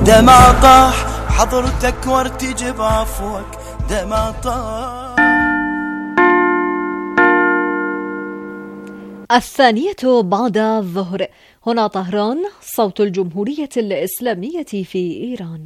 دمع طاح حضرتك وارتجب عفوك دمع طاح. 2:00 بعد الظهر. هنا طهران، صوت الجمهورية الإسلامية في إيران.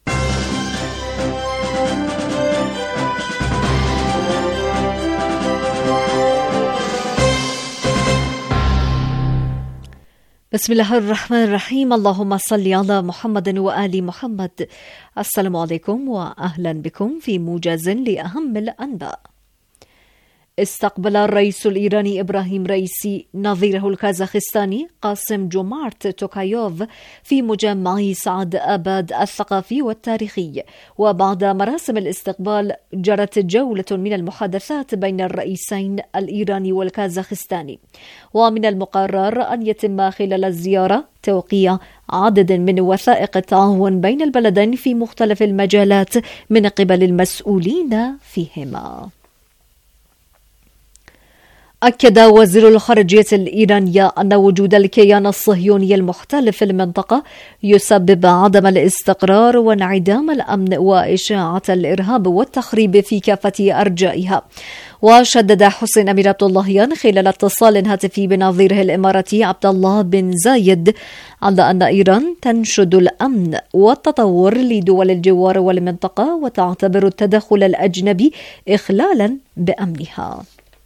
بسم الله الرحمن الرحيم. اللهم صل على محمد وآل محمد. السلام عليكم وأهلا بكم في موجز لأهم الأنباء. استقبل الرئيس الإيراني إبراهيم رئيسي نظيره الكازاخستاني قاسم جومارت توكايوف في مجمع سعد آباد الثقافي والتاريخي. وبعد مراسم الاستقبال جرت جولة من المحادثات بين الرئيسين الإيراني والكازاخستاني. ومن المقرر أن يتم خلال الزيارة توقيع عدد من وثائق التعاون بين البلدين في مختلف المجالات من قبل المسؤولين فيهما. أكد وزير الخارجية الإيرانية أن وجود الكيان الصهيوني المحتل في المنطقة يسبب عدم الاستقرار وانعدام الأمن وإشاعة الإرهاب والتخريب في كافة أرجائها. وشدد حسين أمير عبد اللهيان خلال اتصال هاتفي بنظيره الإماراتي عبد الله بن زايد على أن إيران تنشد الأمن والتطور لدول الجوار والمنطقة وتعتبر التدخل الأجنبي إخلالا بأمنها.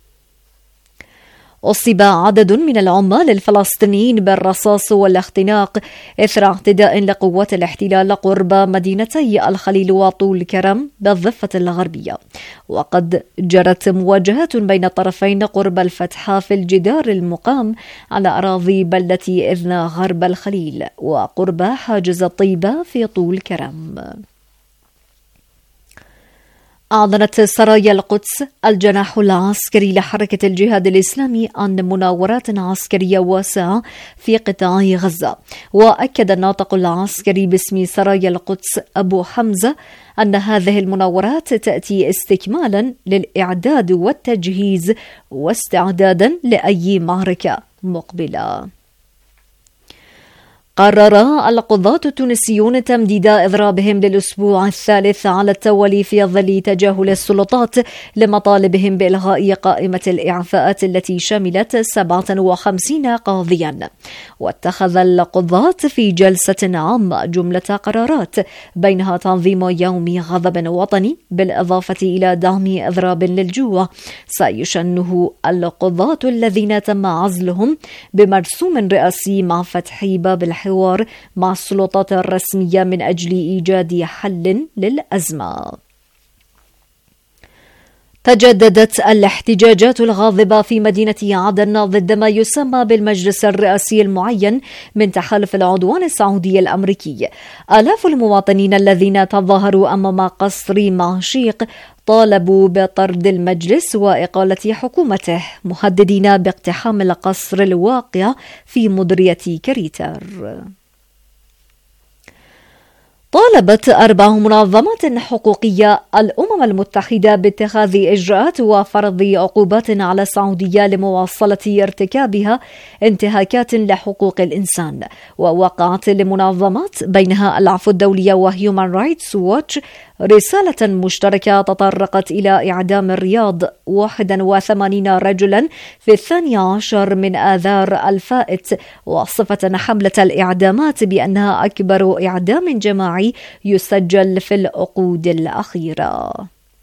أصيب عدد من العمال الفلسطينيين بالرصاص والاختناق إثر اعتداء لقوات الاحتلال قرب مدينتي الخليل وطول كرم بالضفة الغربية. وقد جرت مواجهات بين الطرفين قرب الفتحة في الجدار المقام على أراضي بلدة إذنا غرب الخليل وقرب حاجز الطيبة في طول كرم. أعلنت سرايا القدس الجناح العسكري لحركة الجهاد الإسلامي عن مناورات عسكرية واسعة في قطاع غزة. وأكد الناطق العسكري باسم سرايا القدس أبو حمزة أن هذه المناورات تأتي استكمالا للإعداد والتجهيز واستعدادا لأي معركة مقبلة. قرر القضاة التونسيون تمديد إضرابهم للأسبوع الثالث على التوالي في ظل تجاهل السلطات لمطالبهم بإلغاء قائمة الإعفاءات التي شملت 57 قاضيا. واتخذ القضاة في جلسة عامة جملة قرارات بينها تنظيم يوم غضب وطني بالإضافة إلى دعم إضراب للجوع سيشنه القضاة الذين تم عزلهم بمرسوم رئاسي مع فتح باب الحوار مع السلطات الرسمية من أجل إيجاد حل للأزمة. تجددت الاحتجاجات الغاضبة في مدينة عدن ضد ما يسمى بالمجلس الرئاسي المعين من تحالف العدوان السعودي الأمريكي. آلاف المواطنين الذين تظاهروا أمام قصر معشيق طالبوا بطرد المجلس وإقالة حكومته، مهددين باقتحام القصر الواقع في مديرية كريتر. طالبت 4 منظمات حقوقية الأمم المتحدة باتخاذ إجراءات وفرض عقوبات على السعودية لمواصلة ارتكابها انتهاكات لحقوق الإنسان. ووقعت لمنظمات بينها العفو الدولية وهيومان رايتس ووتش رسالة مشتركة تطرقت إلى إعدام الرياض 81 رجلا في 12 من آذار الفائت، وصفة حملة الإعدامات بأنها أكبر إعدام جماعي يسجل في العقود الأخيرة.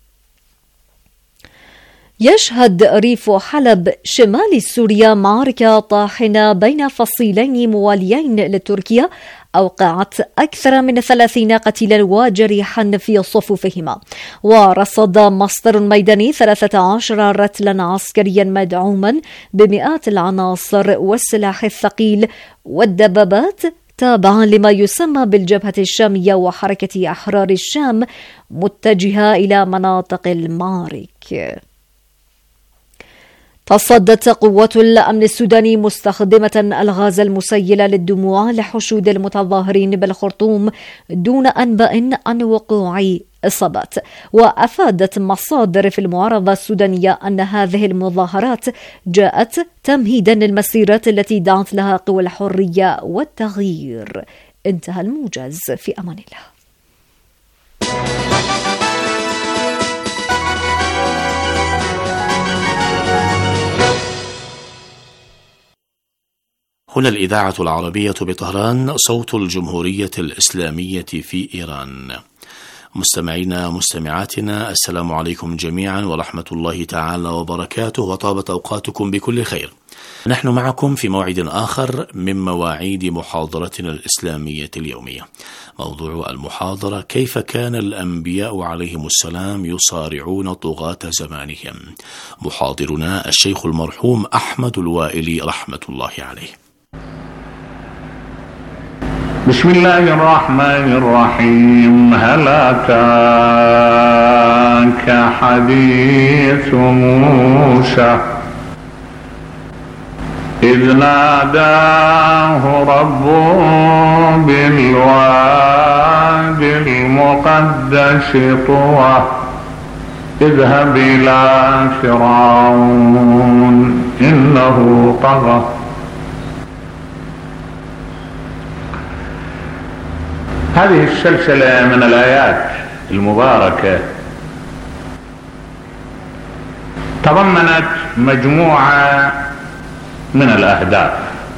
يشهد ريف حلب شمال سوريا معركة طاحنة بين فصيلين مواليين لتركيا أوقعت أكثر من 30 قتيلا وجريحا في صفوفهما. ورصد مصدر ميداني 13 رتلا عسكريا مدعوما بمئات العناصر والسلاح الثقيل والدبابات تابعا لما يسمى بالجبهة الشامية وحركة أحرار الشام متجهة إلى مناطق المعارك. تصدت قوات الأمن السوداني مستخدمة الغاز المسيل للدموع لحشود المتظاهرين بالخرطوم دون أنباء عن وقوع إصابات. وأفادت مصادر في المعارضة السودانية أن هذه المظاهرات جاءت تمهيدا للمسيرات التي دعت لها قوى الحرية والتغيير انتهى الموجز. في أمان الله. هنا الإذاعة العربية بطهران، صوت الجمهورية الإسلامية في إيران. مستمعينا مستمعاتنا، السلام عليكم جميعا ورحمة الله تعالى وبركاته، وطابت أوقاتكم بكل خير. نحن معكم في موعد آخر من مواعيد محاضرتنا الإسلامية اليومية. موضوع المحاضرة: كيف كان الأنبياء عليهم السلام يصارعون طغاة زمانهم. محاضرنا الشيخ المرحوم أحمد الوائلي رحمة الله عليه. بسم الله الرحمن الرحيم. هل أتاك حديث موسى إذ ناداه ربه بالواد المقدس طوى اذهب إلى فرعون إنه طغى. هذه السلسلة من الآيات المباركة تضمنت مجموعة من الأهداف.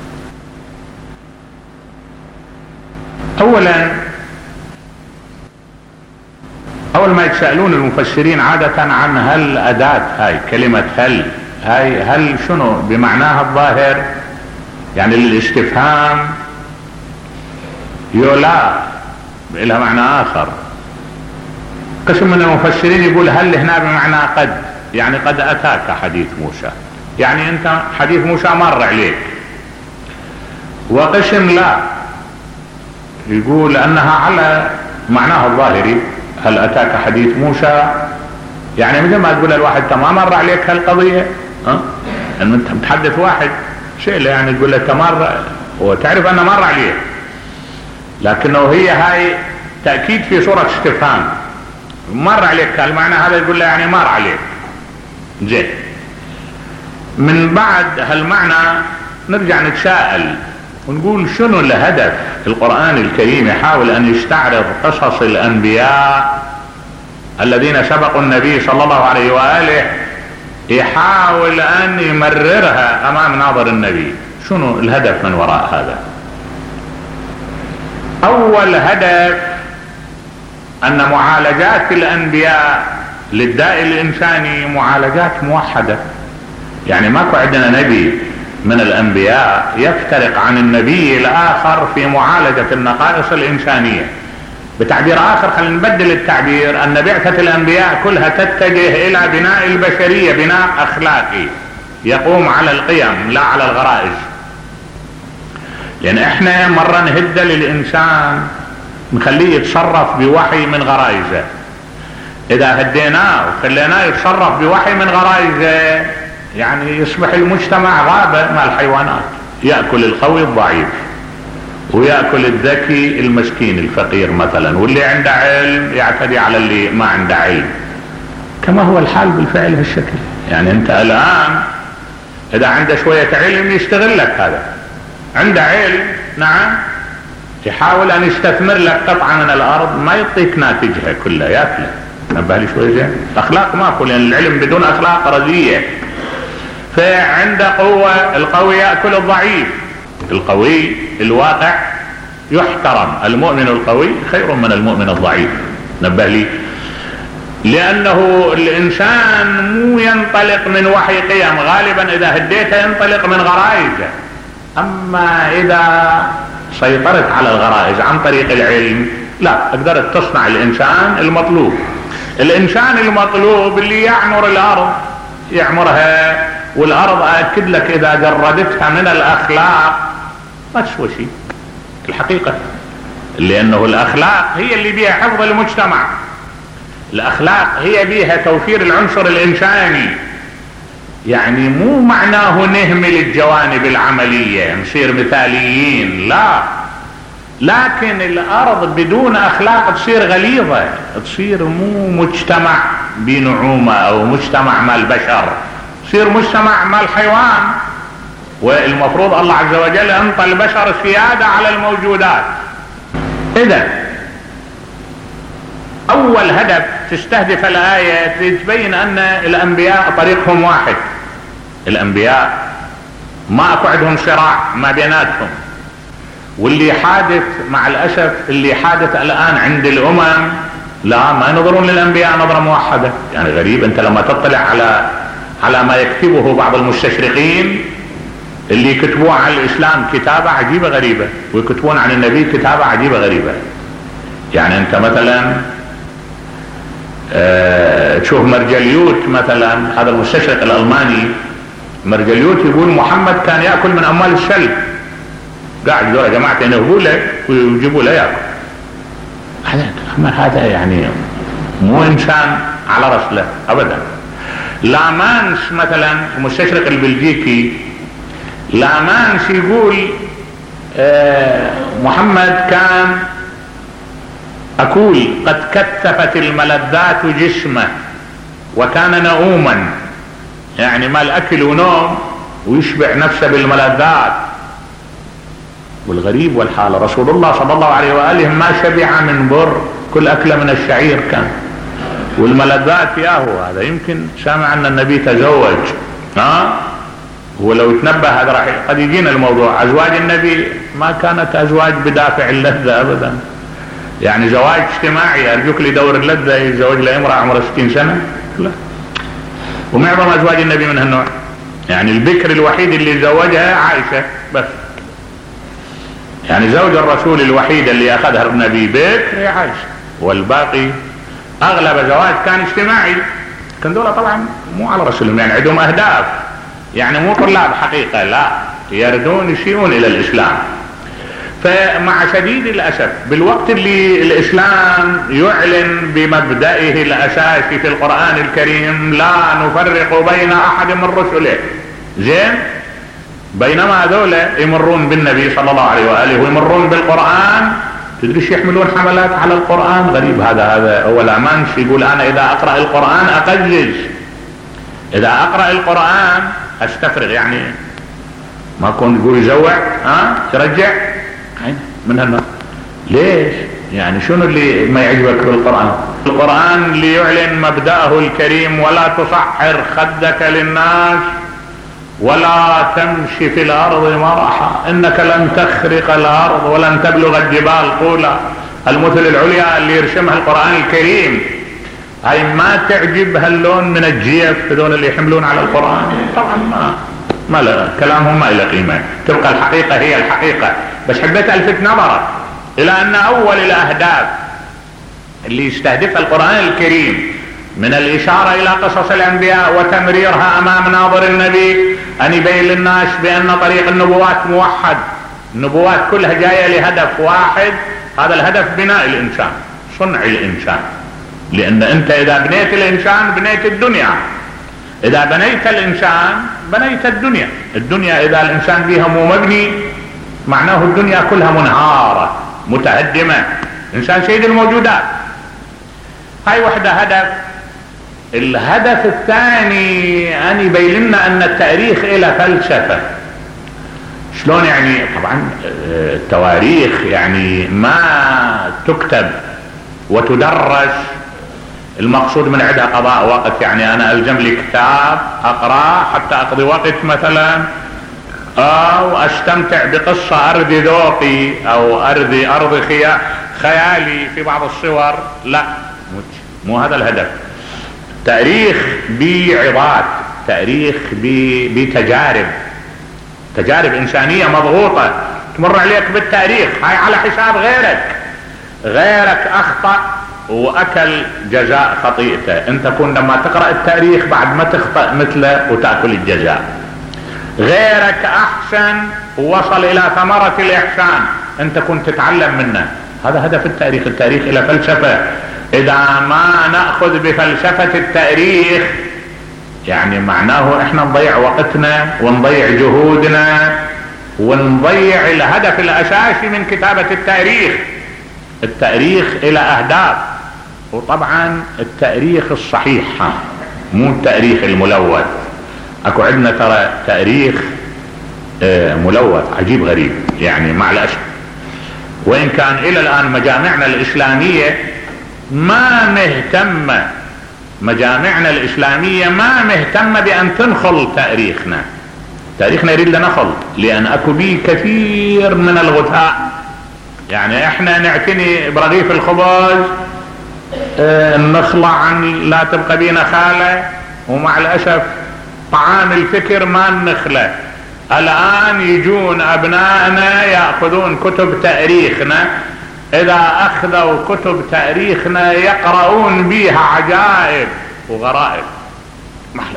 أول ما يتسألون المفسرين عادة عن هل أداة هاي، كلمة هل شنو بمعناها الظاهر، يعني للاستفهام، يولا لها معنى آخر. قسم من المفسرين يقول هل هنا بمعنى قد، يعني قد أتاك حديث موسى، يعني أنت حديث موسى مر عليك. وقسم لا، يقول أنها على معناها الظاهري، هل أتاك حديث موسى، يعني مثل ما تقول الواحد أنت ما مر عليك هالقضية، أنت بتحدث واحد شيء، يعني تقول له أنت مر، وتعرف أنه مر عليه، لكنه هي هاي تأكيد في صورة استفهام، مر عليك، المعنى هذا يقول له يعني مر عليك. زين، من بعد هالمعنى نرجع نتساءل ونقول شنو الهدف؟ القرآن الكريم يحاول أن يستعرض قصص الأنبياء الذين سبقوا النبي صلى الله عليه وآله، يحاول أن يمررها أمام ناظر النبي. شنو الهدف من وراء هذا؟ أول هدف أن معالجات الأنبياء للداء الإنساني معالجات موحدة، يعني ماكو عندنا نبي من الأنبياء يفترق عن النبي الآخر في معالجة النقائص الإنسانية. بتعبير آخر، خلينا نبدل التعبير، أن بعثة الأنبياء كلها تتجه إلى بناء البشرية بناء أخلاقي يقوم على القيم لا على الغرائز. لأن احنا مرة نهد للإنسان نخليه يتصرف بوحي من غرائزه، إذا هديناه وخليناه يتصرف بوحي من غرائزه يعني يصبح المجتمع غابة مع الحيوانات، يأكل القوي الضعيف ويأكل الذكي المسكين الفقير مثلا، واللي عنده علم يعتدي على اللي ما عنده علم، كما هو الحال بالفعل هالشكل. يعني انت الآن إذا عنده شوية علم يستغلك، هذا عنده علم نعم يحاول أن يستثمر لك قطعة من الأرض ما يعطيك ناتجها كلها، يأكله. نبه لي شوية زين، الأخلاق ماكو، لأن العلم بدون أخلاق رزية. فعنده قوة، القوي يأكل الضعيف، القوي الواقع يحترم، المؤمن القوي خير من المؤمن الضعيف. نبه لي، لأنه الإنسان مو ينطلق من وحي قيم، غالبا إذا هديته ينطلق من غرائزه. أما إذا سيطرت على الغرائز عن طريق العلم لا، قدرت تصنع الإنسان المطلوب. الإنسان المطلوب اللي يعمر الأرض يعمرها، والأرض أكد لك إذا جردتها من الأخلاق ما تسوى شيء الحقيقة، لأنه الأخلاق هي اللي بيها حفظ المجتمع، الأخلاق هي بيها توفير العنصر الإنساني. يعني مو معناه نهمل الجوانب العملية نصير مثاليين، لا، لكن الأرض بدون أخلاق تصير غليظة، تصير مو مجتمع بنعومة أو مجتمع مع البشر، تصير مجتمع مع الحيوان. والمفروض الله عز وجل أنطى البشر سيادة على الموجودات، إذا أول هدف تستهدف الآية تبين أن الأنبياء طريقهم واحد. الأنبياء ما أكو عندهم صراع ما بيناتهم، واللي حادث مع الأسف اللي حادث الآن عند الأمم لا ما ينظرون للأنبياء نظرة موحدة. يعني غريب أنت لما تطلع على ما يكتبه بعض المستشرقين اللي يكتبون عن الإسلام كتابة عجيبة غريبة، ويكتبون عن النبي كتابة عجيبة غريبة. يعني أنت مثلا تشوف مرجليوت مثلا، هذا المستشرق الألماني مرجليوت يقول محمد كان يأكل من أموال السلب. قاعد يا جماعة ينهبوا له ويجيبوا له يأكل. هذا يعني مو إنسان على رسله أبدا. لامانس مثلا المستشرق البلجيكي لامانس يقول محمد كان أقول قد كتفت الملذات جسمه وكان نؤوما، يعني ما الأكل ونوم ويشبع نفسه بالملذات. والغريب والحال رسول الله صلى الله عليه وآله ما شبع من بر، كل أكله من الشعير كان، والملذات ياهو. هذا يمكن سامع أن النبي تزوج، ولو تنبه هذا راح قد يجينا الموضوع. أزواج النبي ما كانت أزواج بدافع اللذة أبدا، يعني زواج اجتماعي أرجوك لدور اللذة يتزوج لامرأة عمرها 60 سنة لا. ومعظم أزواج النبي من هالنوع، يعني البكر الوحيد اللي زوجها عائشة بس، يعني زوج الرسول الوحيد اللي أخذها النبي بكر يا عائشة، والباقي أغلب زواج كان اجتماعي. كان دولة طبعا مو على رسولهم، يعني عندهم أهداف، يعني مو طلاب حقيقة لا، يردون يشيئون إلى الإسلام. فمع شديد الأسف بالوقت اللي الإسلام يعلن بمبدئه الأساسي في القرآن الكريم لا نفرق بين أحد من رسله، زين، بينما هذولا يمرون بالنبي صلى الله عليه وآله ويمرون بالقرآن، تدريش يحملون حملات على القرآن. غريب هذا هو لامانس يقول أنا إذا أقرأ القرآن أقجز، إذا أقرأ القرآن أستفرغ، يعني ما كون يقول يزوع ترجع من هالنوع. ليش؟ يعني شنو اللي ما يعجبك بالقرآن؟ القرآن اللي يعلن مبدأه الكريم ولا تصحر خدك للناس ولا تمشي في الأرض مرحا إنك لن تخرق الأرض ولن تبلغ الجبال طولا. المثل العليا اللي يرسمها القرآن الكريم هاي ما تعجب هاللون من الجيف هذول اللي يحملون على القرآن. طبعا ما لا كلامهم ما له قيمة، تبقى الحقيقة هي الحقيقة. بس حبيت ألفت نظرك إلى أن أول الأهداف اللي يستهدفها القرآن الكريم من الإشارة إلى قصص الأنبياء وتمريرها أمام ناظر النبي أن يبين للناس بأن طريق النبوات موحد، النبوات كلها جاية لهدف واحد، هذا الهدف بناء الإنسان، صنع الإنسان. لأن أنت إذا بنيت الإنسان بنيت الدنيا، إذا بنيت الإنسان بنيت الدنيا. الدنيا إذا الإنسان بها مو مبني معناه الدنيا كلها منهارة متهدمة. الإنسان سيد الموجودات. هاي وحدة هدف. الهدف الثاني أن يبين لنا أن التاريخ إلى فلسفة. شلون يعني؟ طبعا التواريخ يعني ما تكتب وتدرس، المقصود من عندها قضاء وقت، يعني أنا ألزم لي كتاب أقرأ حتى أقضي وقت مثلا، أو أستمتع بقصة أرضي ذوقي أو أرضي خيالي في بعض الصور. لا، مو هذا الهدف. تاريخ بعظات، تاريخ تجارب إنسانية مضغوطة تمر عليك بالتاريخ. هاي على حساب غيرك أخطأ وأكل جزاء خطيئته، أنت تكون لما تقرأ التاريخ بعد ما تخطأ مثله وتأكل الجزاء. غيرك أحسن ووصل إلى ثمرة الإحسان، أنت كنت تتعلم منه. هذا هدف التاريخ. التاريخ إلى فلسفة. إذا ما نأخذ بفلسفة التاريخ يعني معناه إحنا نضيع وقتنا ونضيع جهودنا ونضيع الهدف الأساسي من كتابة التاريخ. التاريخ إلى أهداف، وطبعا التاريخ الصحيح مو التاريخ الملوث. أكو عندنا ترى تاريخ ملوث عجيب غريب، يعني مع الأسف وإن كان إلى الآن مجامعنا الإسلامية ما مهتمة، مجامعنا الإسلامية ما مهتمة بأن تنخل تاريخنا. تاريخنا يريد لنخل، لأن أكو بيه كثير من الغثاء. يعني احنا نعتني برغيف الخبز، نخلع عن لا تبقى بينا خالة، ومع الأسف طعام الفكر ما نخله. الآن يجون أبنائنا يأخذون كتب تاريخنا، إذا أخذوا كتب تاريخنا يقرؤون بها عجائب وغرائب محلش.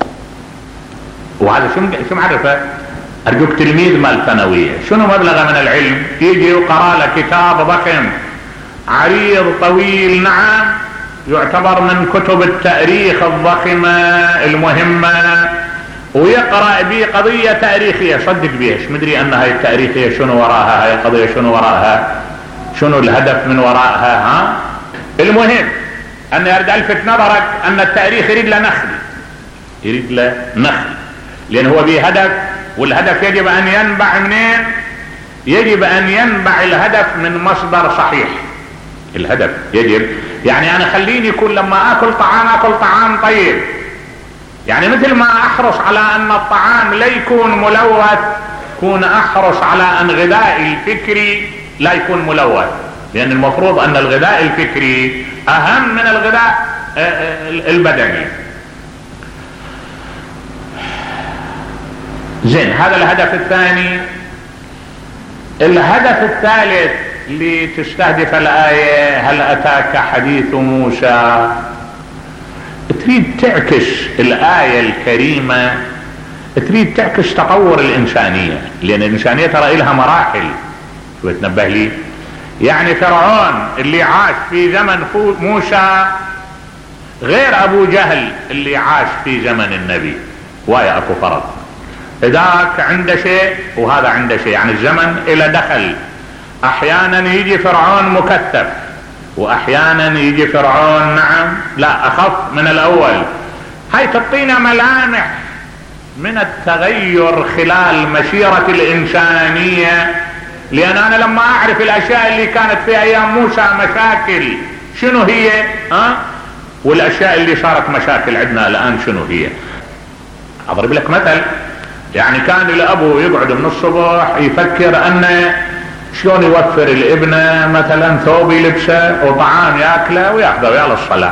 وهذا شو معرفة؟ أرجوك تلميذ مال ثانوية شنو مبلغه من العلم يجي وقرأ له كتاب ضخم عريض طويل، نعم، يعتبر من كتب التاريخ الضخمة المهمة، ويقرأ به قضية تاريخية صدق بيش مدري أن هاي التاريخية شنو وراها، هاي القضية شنو وراها، شنو الهدف من وراءها. ها المهم أن يرد ألفت نظرك أن التاريخ يريد له نخل، يريد له نخل، لأن هو به هدف، والهدف يجب أن ينبع منين؟ يجب أن ينبع الهدف من مصدر صحيح. الهدف يجب يعني أنا خليني كل لما أكل طعام طيب، يعني مثل ما أحرص على أن الطعام لا يكون ملوث، كون أحرص على أن غذائي الفكري لا يكون ملوث، لأن المفروض أن الغذاء الفكري أهم من الغذاء البدني. زين، هذا الهدف الثاني. الهدف الثالث لتستهدف الآية هل أتاك حديث موسى، تريد تعكس الآية الكريمة، تريد تعكس تطور الإنسانية، لأن الإنسانية ترى إلها مراحل. شو تنبه لي؟ يعني فرعون اللي عاش في زمن موسى غير أبو جهل اللي عاش في زمن النبي، ويا أكو فرق. ذاك عنده شيء وهذا عنده شيء، يعني الزمن إلى دخل. أحيانا يجي فرعون مكثف، وأحيانا يجي فرعون نعم لا أخف من الأول. هاي تعطينا ملامح من التغير خلال مسيرة الإنسانية، لأن أنا لما أعرف الأشياء اللي كانت في أيام موسى مشاكل شنو هي، والأشياء اللي صارت مشاكل عندنا الآن شنو هي. أضرب لك مثل، يعني كان الأبو يقعد من الصبح يفكر أن شلون يوفر الابنة مثلا ثوب يلبسه وطعام يأكله ويأخذه ويلا الصلاة.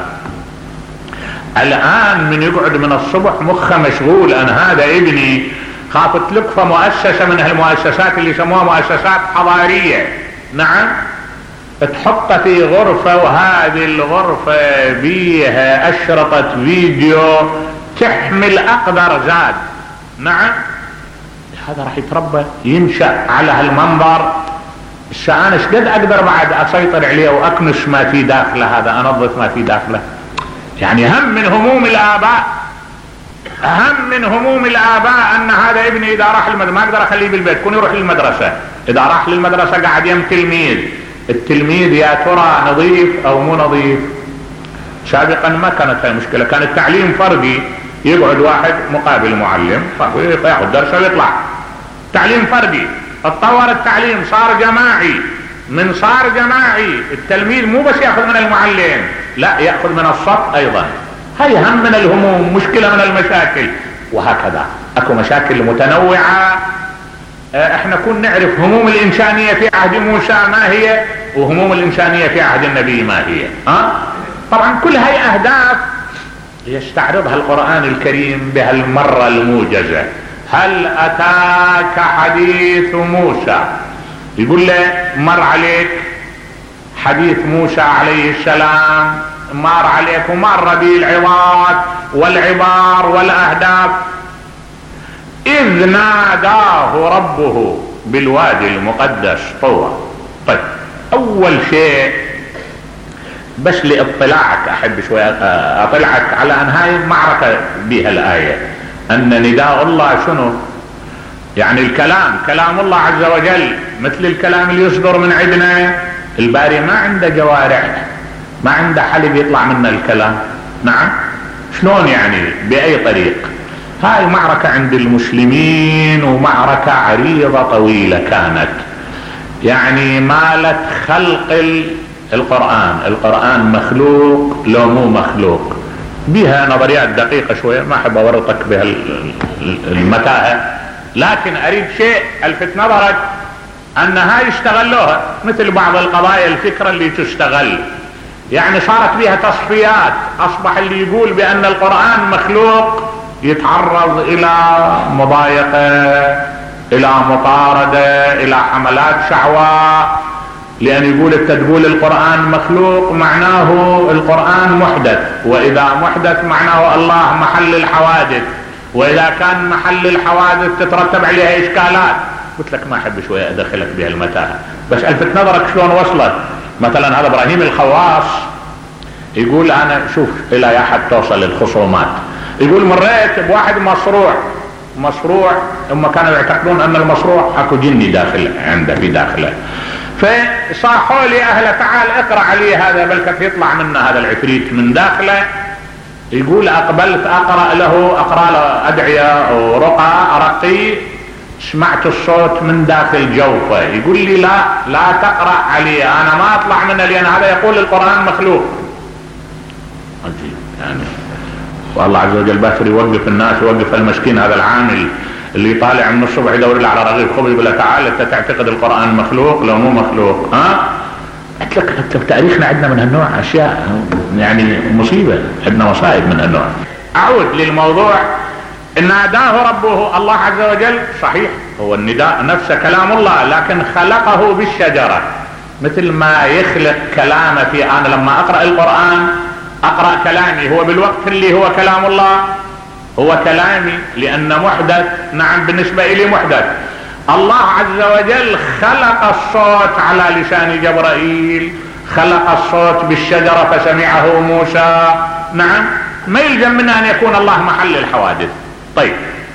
الآن من يقعد من الصبح مخه مشغول أن هذا ابني خافت لقفة مؤسسة من هالمؤسسات اللي يسموها مؤسسات حضارية، نعم، تحطه في غرفة، وهذه الغرفة بيها أشرطة فيديو تحمل أقدر زاد، نعم، هذا راح يتربى ينشأ على هالمنظر. أنا شقد أقدر بعد أسيطر عليه وأكنس ما في داخله، هذا أنظف ما في داخله. يعني هم من هموم الآباء، أهم من هموم الآباء أن هذا ابني إذا راح المدرسة ما أقدر أخليه بالبيت، كون يروح للمدرسة. إذا راح للمدرسة قاعد يم تلميذ، التلميذ يا ترى نظيف أو مو نظيف. سابقا ما كانت هاي مشكلة، كان التعليم فردي، يقعد واحد مقابل معلم ياخذ درسه ويطلع. تعليم فردي. اتطور التعليم صار جماعي، من صار جماعي التلميذ مو بس ياخذ من المعلم، لا ياخذ من الصف ايضا. هاي هم من الهموم، مشكلة من المشاكل، وهكذا اكو مشاكل متنوعة. احنا كنا نعرف هموم الانسانية في عهد موسى ما هي، وهموم الانسانية في عهد النبي ما هي. طبعا كل هاي اهداف يستعرضها القرآن الكريم بهالمرة الموجزة. هل أتاك حديث موسى، يقول له مر عليك حديث موسى عليه السلام، مر عليك ومر به العظات والعبار والأهداف. إذ ناداه ربه بالوادي المقدس طوى. طيب، أول شيء بس لاطلاعك احب شوية اطلعك على ان هاي معركة بها الآية، ان نداء الله شنو؟ يعني الكلام كلام الله عز وجل مثل الكلام اللي يصدر من عندنا. الباري ما عنده جوارح، ما عنده حلب يطلع منه الكلام، نعم، شلون يعني بأي طريق؟ هاي معركة عند المسلمين، ومعركة عريضة طويلة كانت. يعني مالت خلق القرآن مخلوق لو مو مخلوق. بها نظريات دقيقة شوية ما أحب أورطك بها المتاهة، لكن أريد شيء ألفت نظرك أنها يشتغلوها مثل بعض القضايا الفكرة اللي تشتغل، يعني صارت بها تصفيات. أصبح اللي يقول بأن القرآن مخلوق يتعرض إلى مضايقة، إلى مطاردة، إلى حملات شعواء، لأن يقول تقول القرآن مخلوق معناه القرآن محدث، وإذا محدث معناه الله محل الحوادث، وإذا كان محل الحوادث تترتب عليها إشكالات. قلت لك ما أحب شوية أدخلك بها المتاهة، بس ألفت نظرك شلون وصلت. مثلا هذا إبراهيم الخواص يقول أنا شوف إلى يا حد توصل الخصومات، يقول مريت بواحد مصروع هم كانوا يعتقدون أن المصروع أكو جني داخل عنده في داخله، فصاحوا لي أهله تعال اقرأ عليه هذا بل يطلع منا هذا العفريت من داخله. يقول أقبلت أقرأ له أدعية ورقى أرقي، سمعت الصوت من داخل جوفه يقول لي لا تقرأ عليه، أنا ما أطلع منه لأن هذا يقول القرآن مخلوق. عجيب يعني. والله عز وجل باتر يوقف الناس، يوقف المسكين هذا العامل اللي طالع من الصبح يدور له على رغيف خبز يقول له تعال انت تعتقد القرآن مخلوق لو مو مخلوق. قلت لك تاريخنا عندنا من هالنوع اشياء يعني مصيبة، عندنا مصائب من هالنوع. اعود للموضوع. ان ناداه ربه، الله عز وجل صحيح هو النداء نفسه كلام الله، لكن خلقه بالشجرة مثل ما يخلق كلامه. في انا لما اقرأ القرآن اقرأ كلامي هو بالوقت اللي هو كلام الله هو كلامي، لأن محدث نعم بالنسبة إلي محدث. الله عز وجل خلق الصوت على لسان جبرائيل، خلق الصوت بالشجرة فسمعه موسى. نعم ما يلزم منه أن يكون الله محل الحوادث. طيب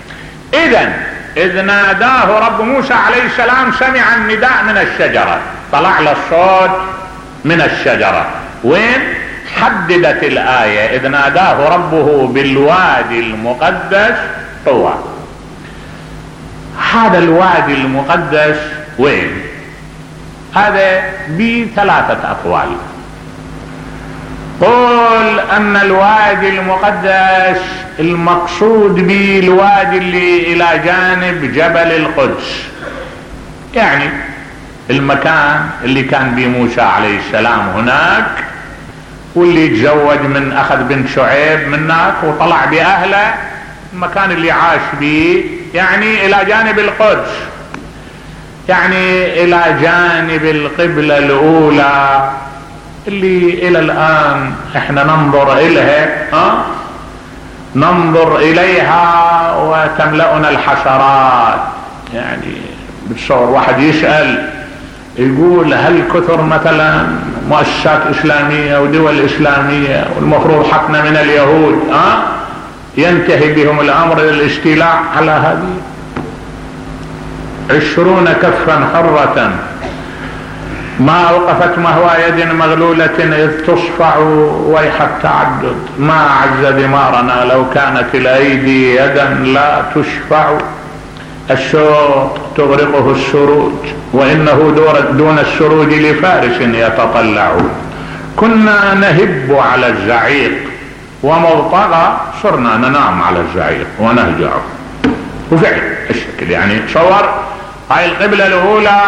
إذ ناداه رب موسى عليه السلام سمع النداء من الشجرة، طلع له الصوت من الشجرة. وين؟ حددت الآية إذ ناداه ربه بالوادي المقدس طوى. هذا الوادي المقدس وين؟ هذا بثلاثة أقوال. قول أن الوادي المقدس المقصود به الوادي اللي إلى جانب جبل القدس، يعني المكان اللي كان به موسى عليه السلام هناك، واللي تزوج من أخذ بنت شعيب منك وطلع بأهله، المكان اللي عاش به يعني إلى جانب القدس، يعني إلى جانب القبلة الأولى اللي إلى الآن إحنا ننظر إليها ننظر إليها وتملأنا الحسرات. يعني بتصور واحد يسأل يقول هل كثر مثلا مؤسسات إسلامية ودول إسلامية والمفروض حقنا من اليهود ينتهي بهم الأمر للاستيلاء على هذه 20 كفا حرة ما أوقفت مهوى يد مغلولة إذ تصفع ويح التعدد ما عز دمارنا لو كانت الأيدي يدا لا تشفع الشوق تغرقه السروج وإنه دون السروج لفارس يتطلع كنا نهب على الزعيق ومضطغى صرنا ننام على الزعيق ونهجع. وفعلا الشكل يعني تصور هاي القبلة الأولى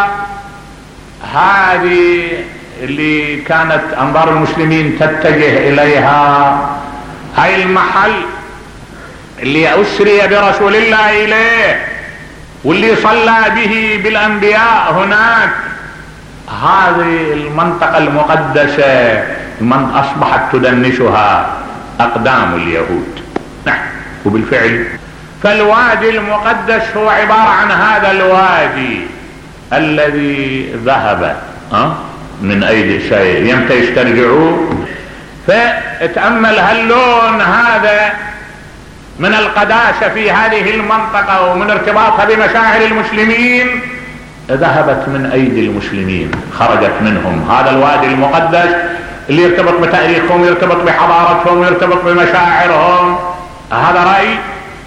هذه اللي كانت أنظار المسلمين تتجه إليها، هاي المحل اللي أسري برسول الله إليه واللي صلى به بالأنبياء هناك، هذه المنطقة المقدسة من أصبحت تدنسها أقدام اليهود. نعم وبالفعل فالوادي المقدس هو عبارة عن هذا الوادي الذي ذهب من أيدي شيء يمتى يسترجعوه. فتأمل هاللون هذا من القداسة في هذه المنطقة ومن ارتباطها بمشاعر المسلمين، ذهبت من أيدي المسلمين خرجت منهم. هذا الوادي المقدس اللي يرتبط بتاريخهم يرتبط بحضارتهم يرتبط بمشاعرهم، هذا رأي.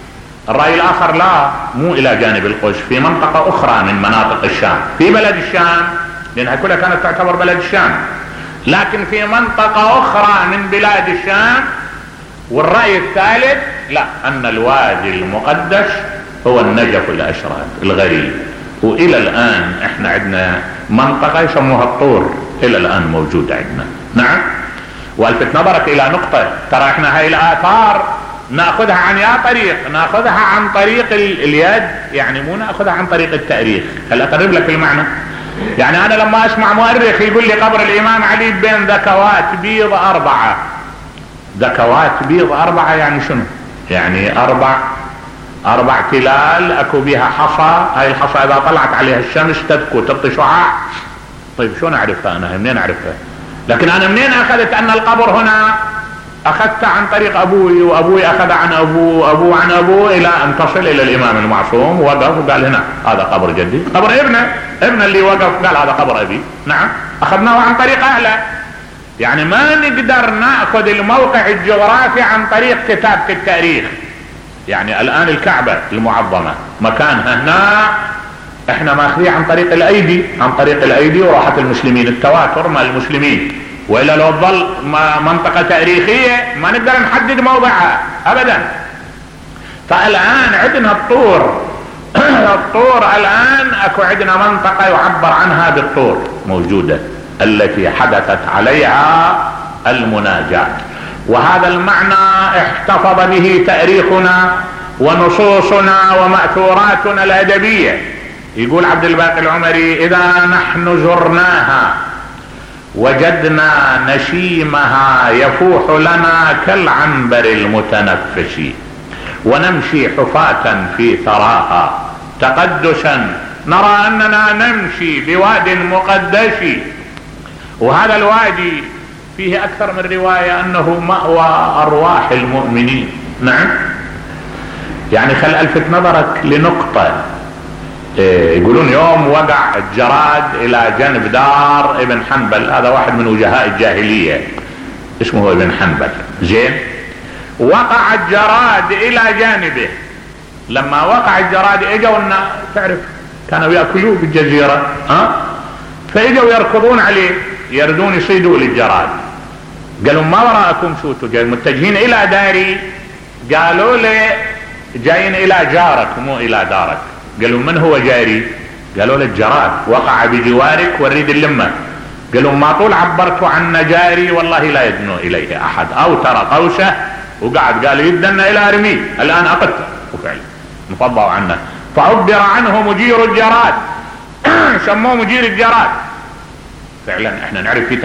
الرأي الآخر لا، مو إلى جانب القدس، في منطقة أخرى من مناطق الشام، في بلد الشام، لأنها كلها كانت تعتبر بلد الشام، لكن في منطقة أخرى من بلاد الشام. والرأي الثالث لا، أن الوادي المقدس هو النجف الأشرف الغريب. وإلى الآن إحنا عندنا منطقة يسموها الطور، إلى الآن موجودة عندنا. نعم. والفت نظرك إلى نقطة، ترى إحنا هاي الآثار نأخذها عن يا طريق، نأخذها عن طريق اليد، يعني مو نأخذها عن طريق التاريخ. هل أقرب لك المعنى؟ يعني أنا لما أسمع مؤرخ يقول لي قبر الإمام علي بين ذكوات بيض 4، ذكوات بيض 4 يعني شنو؟ يعني 4 تلال اكو بها حصى، هاي الحصى اذا طلعت عليها الشمس تذكو تعطي شعاع. طيب شلون اعرفها انا؟ منين اعرفها؟ لكن انا منين اخذت ان القبر هنا؟ اخذت عن طريق ابوي، وابوي اخذ عن ابوه عن ابوه الى ان تصل الى الامام المعصوم، وقف وقال هنا هذا قبر جدي، قبر ابنه اللي وقف قال هذا قبر ابي. نعم، اخذناه عن طريق اهله. يعني ما نقدر ناخذ الموقع الجغرافي عن طريق كتابة التاريخ. يعني الان الكعبة المعظمة مكانها هنا احنا ماخذيه عن طريق الايدي، وراحت المسلمين، التواتر مع المسلمين، والا لو ظل منطقة تاريخية ما نقدر نحدد موضعها ابدا. فالان عندنا الطور الان اكو عندنا منطقة يعبر عنها بالطور موجودة، التي حدثت عليها المناجاة. وهذا المعنى احتفظ به تاريخنا ونصوصنا ومأثوراتنا الأدبية. يقول عبد الباقي العمري: إذا نحن زرناها وجدنا نشيمها يفوح لنا كالعنبر المتنفس، ونمشي حفاة في ثراها تقدسا نرى أننا نمشي بواد مقدس. وهذا الوادي فيه أكثر من رواية أنه مأوى أرواح المؤمنين. نعم. يعني خل ألفت نظرك لنقطة. يقولون يوم وقع الجراد إلى جانب دار ابن حنبل، هذا واحد من وجهاء الجاهلية اسمه ابن حنبل، زين. وقع الجراد إلى جانبه، لما وقع الجراد اجوا الناس، تعرف كانوا يأكلوه بالجزيرة، فاجوا يركضون عليه، يردون يصيدوا للجراد. قالوا: ما وراءكم شو انتم متجهين الى داري؟ قالوا لي: جايين الى جارك مو الى دارك. قالوا: من هو جاري؟ قالوا له: الجراد وقع بجوارك ونريد اللمة. قالوا: ما طول عبرتوا عن جاري والله لا يدنو اليه احد. او ترى قوسه وقعد قال يدن الى ارميه الان اقتل، وفعلا مفضوا عنه، فعبر عنه مجير الجراد سموه مجير الجراد. فعلا احنا نعرف في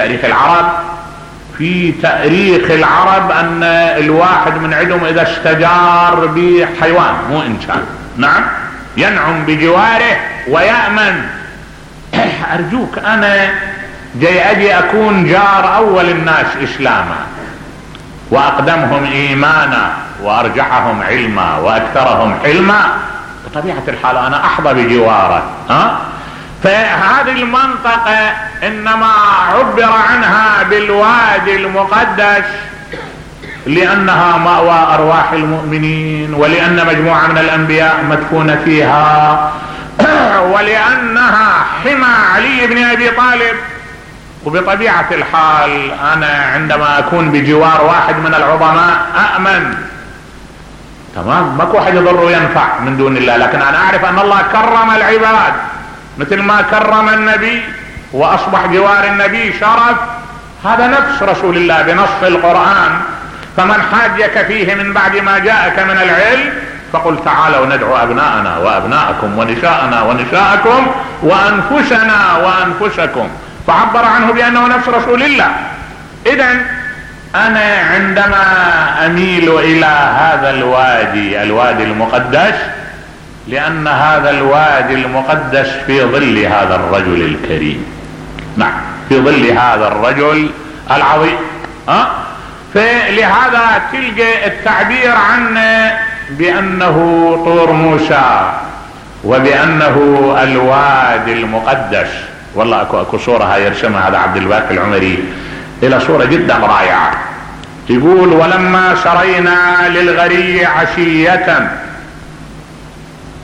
تاريخ العرب ان الواحد من عندهم اذا استجار بحيوان مو انسان، نعم، ينعم بجواره ويأمن. ارجوك انا جاي اجي اكون جار اول الناس اسلاما واقدمهم ايمانا وارجحهم علما واكثرهم حلما، بطبيعة الحال انا احظى بجواره. فهذه المنطقة انما عبر عنها بالوادي المقدس لانها مأوى ارواح المؤمنين، ولان مجموعة من الانبياء مدفونة فيها، ولانها حمى علي بن ابي طالب. وبطبيعة الحال انا عندما اكون بجوار واحد من العظماء امن، تمام، ماكو واحد يضر وينفع من دون الله، لكن انا اعرف ان الله كرم العباد مثل ما كرم النبي واصبح جوار النبي شرف. هذا نفس رسول الله بنص القرآن: فمن حاجك فيه من بعد ما جاءك من العلم فقل تعالوا ندعو ابناءنا وابناءكم ونساءنا ونساءكم وانفسنا وانفسكم، فعبر عنه بانه نفس رسول الله. اذن انا عندما اميل الى هذا الوادي المقدس، لان هذا الوادي المقدس في ظل هذا الرجل الكريم، نعم، في ظل هذا الرجل العظيم. فلهذا تلقى التعبير عنه بانه طور موسى وبانه الوادي المقدس. والله اكو صورة هاي يرسمها هذا عبد الباقي العمري الى صورة جدا رائعة. يقول: ولما سرينا للغري عشية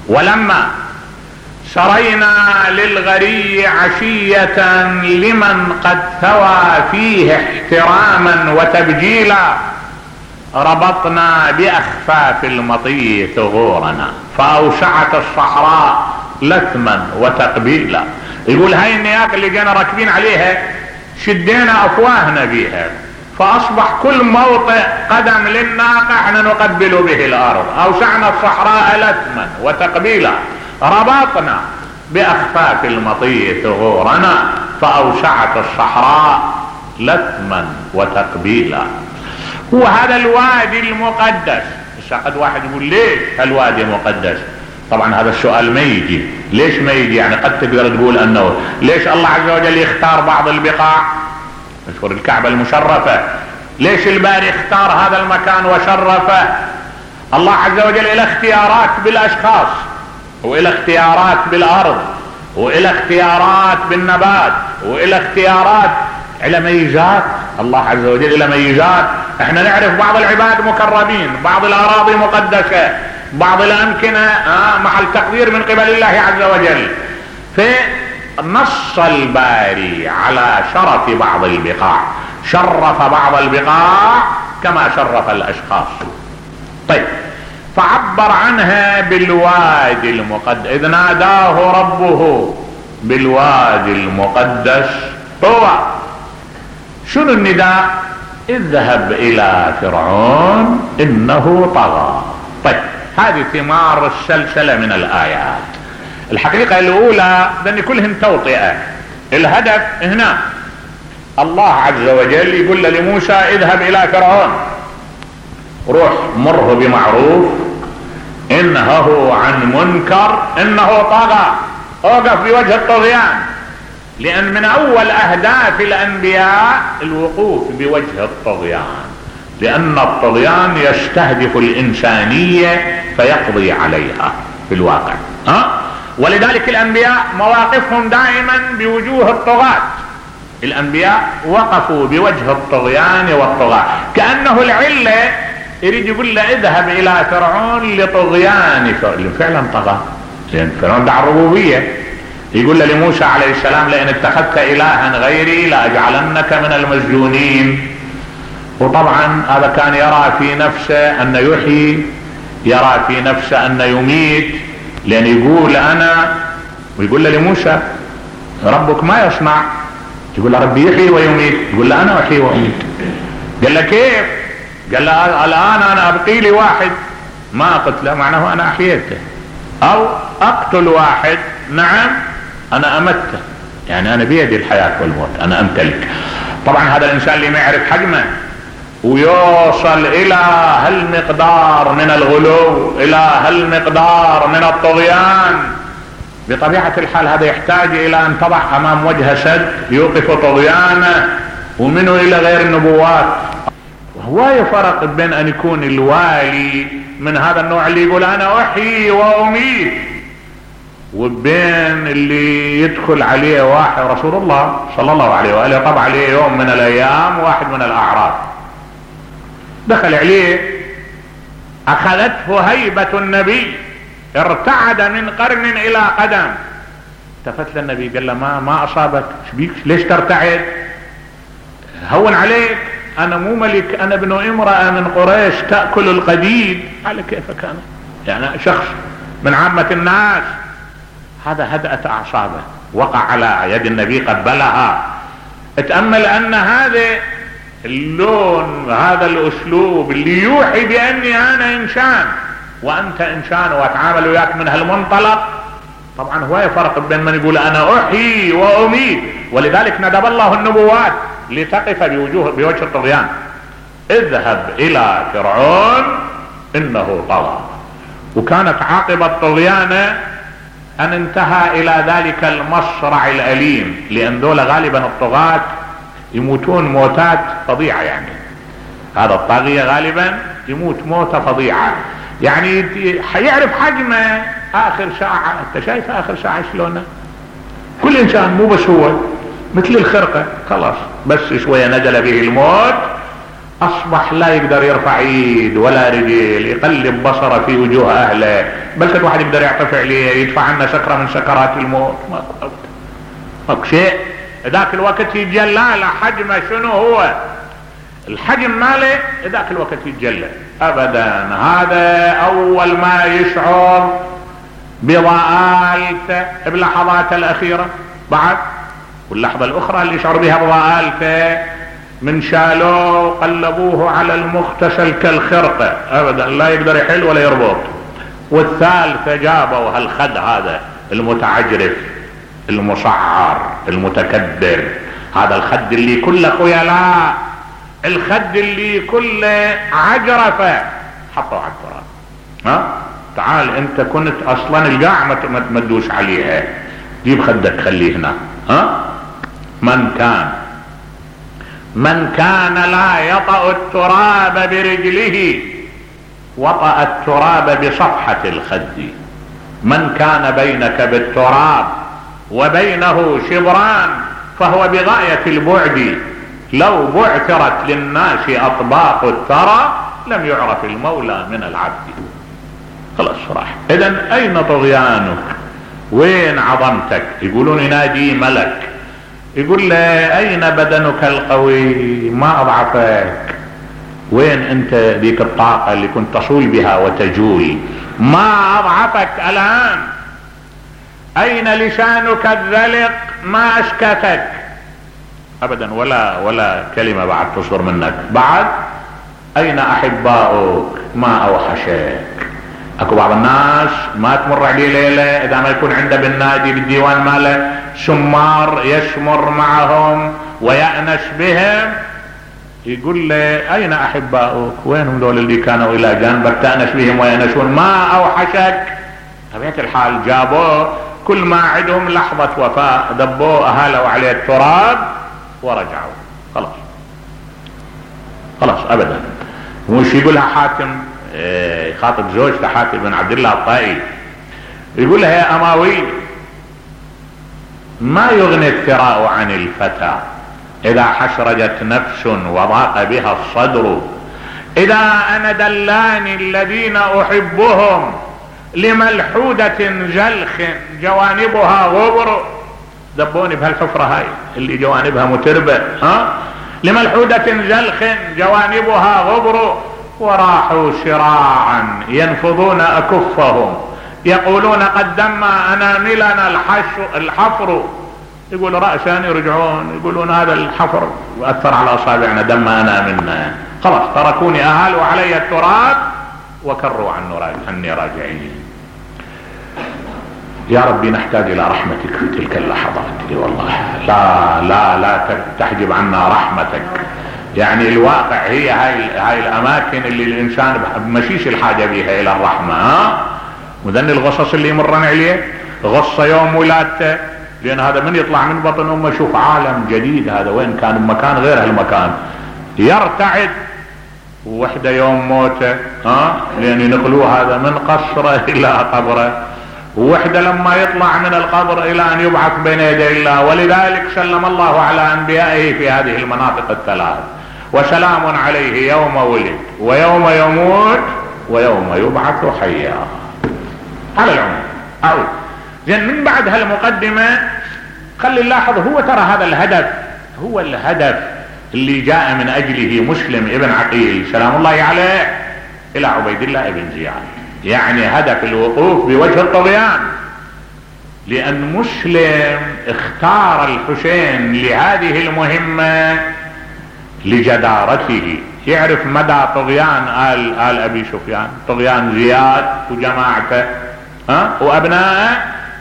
ولما سرينا للغري عشية لمن قد ثوى فيه احتراما وتبجيلا ربطنا بأخفاف المطي ثغورنا فأوسعت الصحراء لثما وتقبيلا. يقول هاي النياق اللي جينا راكبين عليها شدينا أفواهنا بيها فأصبح كل موطئ قدم للناقة احنا نقبل به الأرض. أوسعنا الصحراء لثما وتقبيلا ربطنا بأخفاف المطي ثغورنا فأوسعت الصحراء لثما وتقبيلا. هو هذا الوادي المقدس. قد واحد يقول ليش الوادي مقدس؟ طبعا هذا السؤال ما يجي. ليش ما يجي؟ يعني قد تقدر تقول انه ليش الله عز وجل يختار بعض البقاع؟ نذكر الكعبة المشرفة، ليش الباري اختار هذا المكان وشرفه؟ الله عز وجل له اختيارات بالاشخاص، وإلى اختيارات بالارض، وإلى اختيارات بالنبات، وإلى اختيارات إلى ميزات. الله عز وجل إلى ميزات. احنا نعرف بعض العباد مكرمين، بعض الأراضي مقدسة، بعض الأمكنة محل تقدير من قبل الله عز وجل. فنص الباري على شرف بعض البقاع، شرف بعض البقاع كما شرف الأشخاص. طيب، فعبر عنها بالوادي المقدس. إذ ناداه ربه بالوادي المقدس طوى. شنو النداء؟ اذهب إلى فرعون إنه طغى. طيب، هذه ثمار السلسلة من الآيات. الحقيقة الأولى لأن كلهن توطئة. الهدف هنا الله عز وجل يقول لموسى اذهب إلى فرعون، روح مره بمعروف، انه عن منكر، انه طغى، اوقف بوجه الطغيان. لان من اول اهداف الانبياء الوقوف بوجه الطغيان، لان الطغيان يستهدف الانسانية فيقضي عليها في الواقع. ولذلك الانبياء مواقفهم دائما بوجوه الطغاة. الانبياء وقفوا بوجه الطغيان والطغاة، كأنه العلة يريد يقول له اذهب الى فرعون لطغيان فرعون. فعلا طغى، لان فرعون دعا الربوبية. يقول له لموسى عليه السلام لئن اتخذت الها غيري لاجعلنك من المسجونين. وطبعا هذا كان يرى في نفسه ان يحيي، يرى في نفسه ان يميت، لان يقول انا، ويقول له لموسى ربك ما يصنع. يقول له ربي يحيي ويميت، يقول له انا احيي واميت. قال له كيف؟ قال له الان انا ابقي لي واحد ما قتله معناه انا احييته، او اقتل واحد نعم انا امته، يعني انا بيدي الحياة والموت، انا امتلك. طبعا هذا الانسان اللي ما يعرف حجمه ويوصل الى هالمقدار من الغلو، الى هالمقدار من الطغيان، بطبيعة الحال هذا يحتاج الى ان تضع امام وجه سد يوقف طغيانه، ومنه الى غير النبوات. وهو يفرق بين ان يكون الوالي من هذا النوع اللي يقول انا احيي واميت، وبين اللي يدخل عليه واحد رسول الله صلى الله عليه وآله طبع عليه يوم من الايام واحد من الاعراب دخل عليه، اخذته هيبة النبي، ارتعد من قرن الى قدم. التفت للنبي قال له ما اصابك؟ شبيك ليش ترتعد؟ هون عليك، انا مو ملك، انا ابن امرأة من قريش تأكل القديد. على كيفك انا؟ يعني شخص من عامة الناس. هذا هدأت اعصابه، وقع على يد النبي قبلها. اتأمل ان هذا اللون، هذا الاسلوب اللي يوحي باني انا انسان وانت انسان واتعامل وياك من هالمنطلق. طبعا هو يفرق بين من يقول انا احيي واميت. ولذلك ندب الله النبوات لتقف بوجه الطغيان. اذهب الى فرعون انه طغى. وكانت عاقبة طغيانه ان انتهى الى ذلك المصرع الاليم، لان دول غالبا الطغاة يموتون موتات فظيعة. يعني هذا الطاغية غالبا يموت موتة فظيعة، يعني حيعرف حجمه اخر ساعة. انت شايف اخر ساعة شلونه؟ كل انسان مو بس هو مثل الخرقة، خلاص بس شوية نزل به الموت اصبح لا يقدر يرفع ايد ولا رجل، يقلب بصره في وجوه اهله، بل كل واحد يقدر يعطف عليه يدفع عنه سكرة من سكرات الموت. ماكو شيء. ذاك الوقت يتجلى له حجمه شنو هو الحجم ماله، ذاك الوقت يتجلى ابدا. هذا اول ما يشعر بضآلته بلحظاته الاخيرة. بعد واللحظة الاخرى اللي يشعر بها بضآلته من شالوه قلبوه على المغتسل كالخرقة ابدا، لا يقدر يحل ولا يربط. والثالثة جابوا هالخد هذا المتعجرف المصعر المتكبر، هذا الخد اللي كله خيلاء، الخد اللي كله عجرفة، حطوا على التراب. تعال انت كنت اصلا القاع ما تدوس عليها، جيب خدك خليه هنا. من كان لا يطأ التراب برجله وطأ التراب بصفحة الخد. من كان بينك بالتراب وبينه شبران فهو بغاية البعد، لو بعثرت للناس أطباق الثرى لم يعرف المولى من العبد. خلاص راح. إذن أين طغيانك؟ وين عظمتك؟ يقولون ينادي ملك يقول له أين بدنك القوي؟ ما أضعفك. وين أنت ذيك الطاقة اللي كنت تصول بها وتجول؟ ما أضعفك الآن. أين لسانك الذلق؟ ما أسكتك أبدا، ولا كلمة بعد تصدر منك. بعد أين أحباؤك؟ ما أوحشك. اكو بعض الناس ما تمر عليه ليلة اذا ما يكون عنده بالنادي بالديوان ماله شمار يشمر معهم ويأنس بهم، يقول له اين احباؤك؟ وينهم دول اللي كانوا الى جانبك تأنس بهم ويأنسون؟ ما اوحشك. طبيعة الحال جابوه كل ما عندهم لحظة وفاة دبوه اهالوا عليه التراب ورجعوا. خلاص ابدا. وش يقولها حاتم يخاطب زوجته حاتم بن عبد الله الطائي، يقول لها يا اماوي ما يغني الثراء عن الفتى اذا حشرجت نفس وضاق بها الصدر، اذا انا دلاني الذين احبهم لملحودة جلخ جوانبها غبر. دبوني بهالحفرة هاي اللي جوانبها متربة، لملحودة جلخ جوانبها غبر، وراحوا شراعا ينفضون اكفهم يقولون قد دم اناملنا الحفر. يقول رأسا يرجعون يقولون هذا الحفر واثر على اصابعنا دم اناملنا. خلاص تركوني اهالوا علي التراب وكروا عني راجعين. يا ربي نحتاج الى رحمتك في تلك اللحظات. والله لا تحجب عنا رحمتك. يعني الواقع هي هاي الاماكن اللي الانسان بمشيش الحاجة بيها الى الرحمة. وذن الغصص اللي يمرن عليه غصة يوم ولادته، لان هذا من يطلع من بطن امه يشوف عالم جديد. هذا وين كان مكان غير هالمكان، يرتعد. وحدة يوم موته لان ينقلوه هذا من قصره الى قبره. ووحدة لما يطلع من القبر الى ان يبعث بين يدي الله. ولذلك سلم الله على انبيائه في هذه المناطق الثلاث، وسلام عليه يوم ولد ويوم يموت ويوم يبعث حيا. على العموم زين من بعد هالمقدمة خلي نلاحظ هو ترى هذا الهدف هو الهدف اللي جاء من اجله مسلم ابن عقيل سلام الله عليه الى عبيد الله ابن زياد. يعني هدف الوقوف بوجه الطغيان، لان مسلم اختار الحسين لهذه المهمة لجدارته، يعرف مدى طغيان آل ابي سفيان، طغيان زياد وجماعته وابنائه.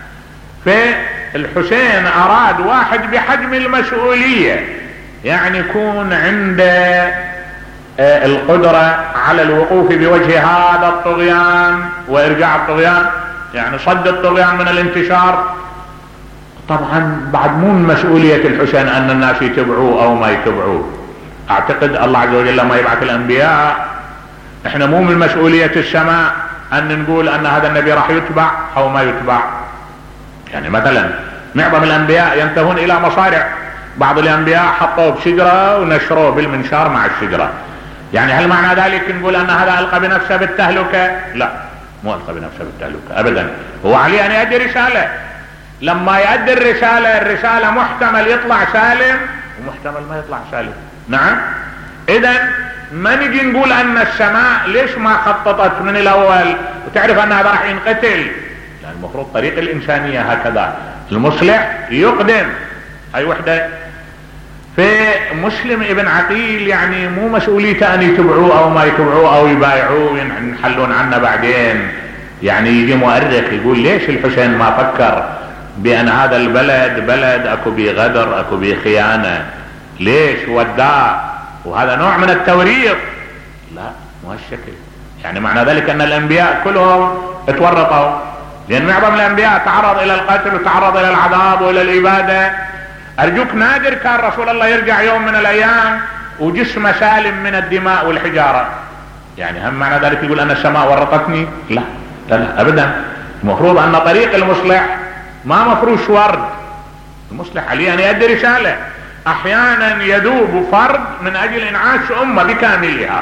فالحسين اراد واحد بحجم المسؤولية، يعني يكون عنده القدرة على الوقوف بوجه هذا الطغيان وارجاع الطغيان، يعني صد الطغيان من الانتشار. طبعا بعد مو من مسؤولية الحسين ان الناس يتبعوه او ما يتبعوه. اعتقد الله عز وجل ما يبعث الانبياء، احنا مو من مسؤولية السماء ان نقول ان هذا النبي راح يتبع او ما يتبع. يعني مثلا معظم الانبياء ينتهون الى مصارع، بعض الانبياء حطوه بشجرة ونشروه بالمنشار مع الشجرة، يعني هل معنى ذلك نقول ان هذا القى بنفسه بالتهلكة؟ لا، مو القى بنفسه بالتهلكة ابدا. هو عليه ان يؤدي رسالة، لما يؤدي الرسالة محتمل يطلع سالم ومحتمل ما يطلع سالم. نعم. اذا ما نجي نقول ان السماء ليش ما خططت من الاول وتعرف ان هذا راح ينقتل، لان المفروض طريق الانسانية هكذا، المصلح يقدم. هاي وحدة. في مسلم ابن عقيل يعني مو مسؤوليته ان يتبعوه او ما يتبعوه او يبايعوه ينحلون عنه بعدين. يعني يجي مؤرخ يقول ليش الحسين ما فكر بان هذا البلد بلد اكو بيه غدر، اكو بيه خيانة، ليش وداه؟ وهذا نوع من التوريط. لا، مو هالشكل. يعني معنى ذلك ان الانبياء كلهم اتورطوا، لان معظم الانبياء تعرض الى القتل وتعرض الى العذاب والى الابادة. ارجوك نادر كان رسول الله يرجع يوم من الايام وجسمه سالم من الدماء والحجارة. يعني هم معنى ذلك يقول ان السماء ورطتني؟ لا لا لا ابدا. المفروض ان طريق المصلح ما مفروش ورد. المصلح عليه ان يؤدي رسالة. احيانا يذوب فرد من اجل انعاش امة بكاملها.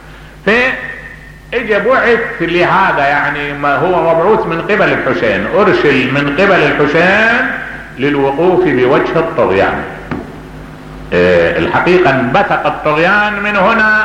فاجى بعث لهذا، يعني ما هو مبعوث من قبل الحسين، ارسل من قبل الحسين للوقوف بوجه الطغيان. الحقيقة انبثق الطغيان من هنا.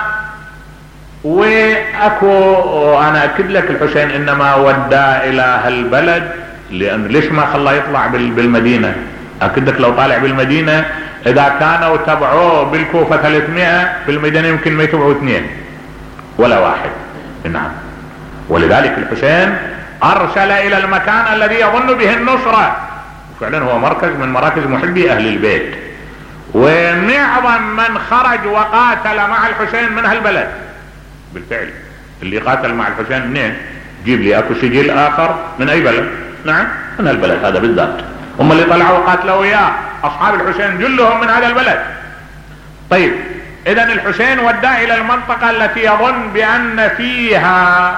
واكو انا اكد لك الحسين انما ودى الى هالبلد، لان ليش ما خلاه يطلع بالمدينة؟ اكد لك لو طالع بالمدينة اذا كانوا تبعوه بالكوفة 300 بالمدينة يمكن ما يتبعوا 2 ولا 1. نعم. ولذلك الحسين ارسل الى المكان الذي يظن به النصرة، فعلا هو مركز من مراكز محبي اهل البيت. ومعظم من خرج وقاتل مع الحسين من هالبلد بالفعل. اللي قاتل مع الحسين منين؟ جيب لي اكو سجل اخر من اي بلد. نعم، من هالبلد هذا بالذات. هم اللي طلعوا وقاتلوا وياه اصحاب الحسين جلهم من هذا البلد. طيب، اذا الحسين وداه الى المنطقة التي يظن بان فيها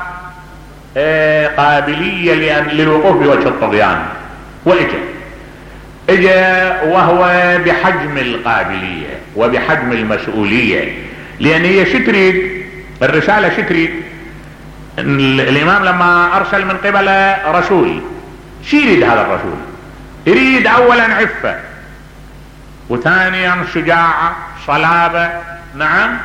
قابلية للوقوف بوجه الطغيان. اجا وهو بحجم القابلية وبحجم المسؤولية، لان هي شتريد الرسالة شتريد. الامام لما ارسل من قبل رسول، شو يريد هذا الرسول؟ يريد اولا عفة، وثانيا شجاعة صلابة. نعم.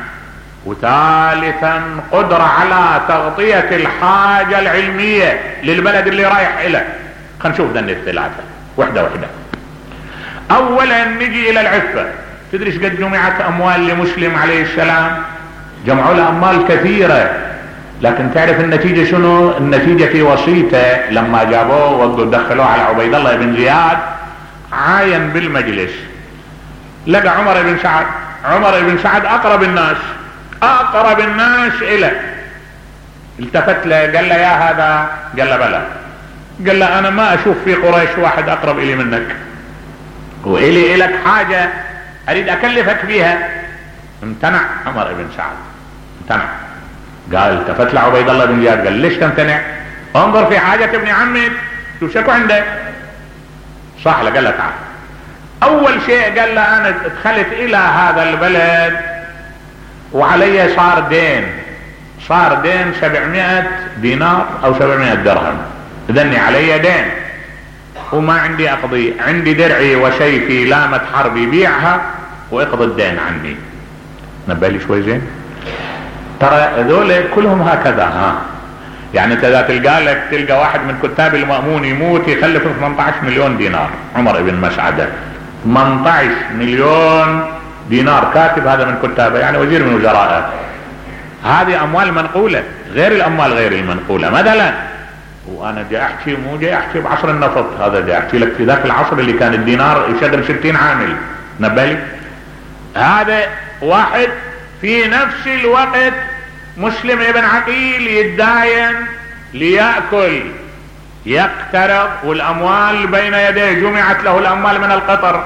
وثالثا قدرة على تغطية الحاجة العلمية للبلد اللي رايح إليه. خلينا نشوف ذن الثلاثة وحدة وحدة. اولا نجي الى العفة. تدري ايش قد جمعت اموال لمسلم عليه السلام؟ جمعوا له اموال كثيرة، لكن تعرف النتيجة شنو؟ النتيجة في وصيته لما جابوه ودخلوه على عبيد الله بن زياد، عاين بالمجلس لقى عمر بن سعد. عمر بن سعد اقرب الناس اليه. التفت له قال له يا هذا، قال له بلى، قال له انا ما اشوف في قريش واحد اقرب الي منك، وإلي إلك حاجة اريد اكلفك بيها. امتنع عمر بن سعد، امتنع. قال التفت لعبيد الله بن زياد قال ليش تمتنع؟ انظر في حاجة ابن عمك، شوف شكو عندك. صح له. قال له تعال. اول شيء قال له انا دخلت الى هذا البلد وعلي صار دين 700 دينار او 700 درهم. اذني علي دين وما عندي اقضي، عندي درعي وسيفي لامة حربي، بيعها واقضي الدين عني. نبالي شوي زين. ترى هذول كلهم هكذا. يعني انت اذا تلقى واحد من كتاب المأمون يموت يخلف 18 مليون دينار. عمر بن مسعدة 18 مليون دينار كاتب، هذا من كتابه، يعني وزير من وزرائه. هذه اموال منقولة غير الاموال غير المنقولة. مثلا وانا جاي احكي، مو جاي احكي بعصر النفط، هذا جاي احكي لك في ذاك العصر اللي كان الدينار يشغل 60 عامل. نبالي. هذا واحد. في نفس الوقت مسلم ابن عقيل يتداين ليأكل، يقترض، والاموال بين يديه، جمعت له الاموال من القطر،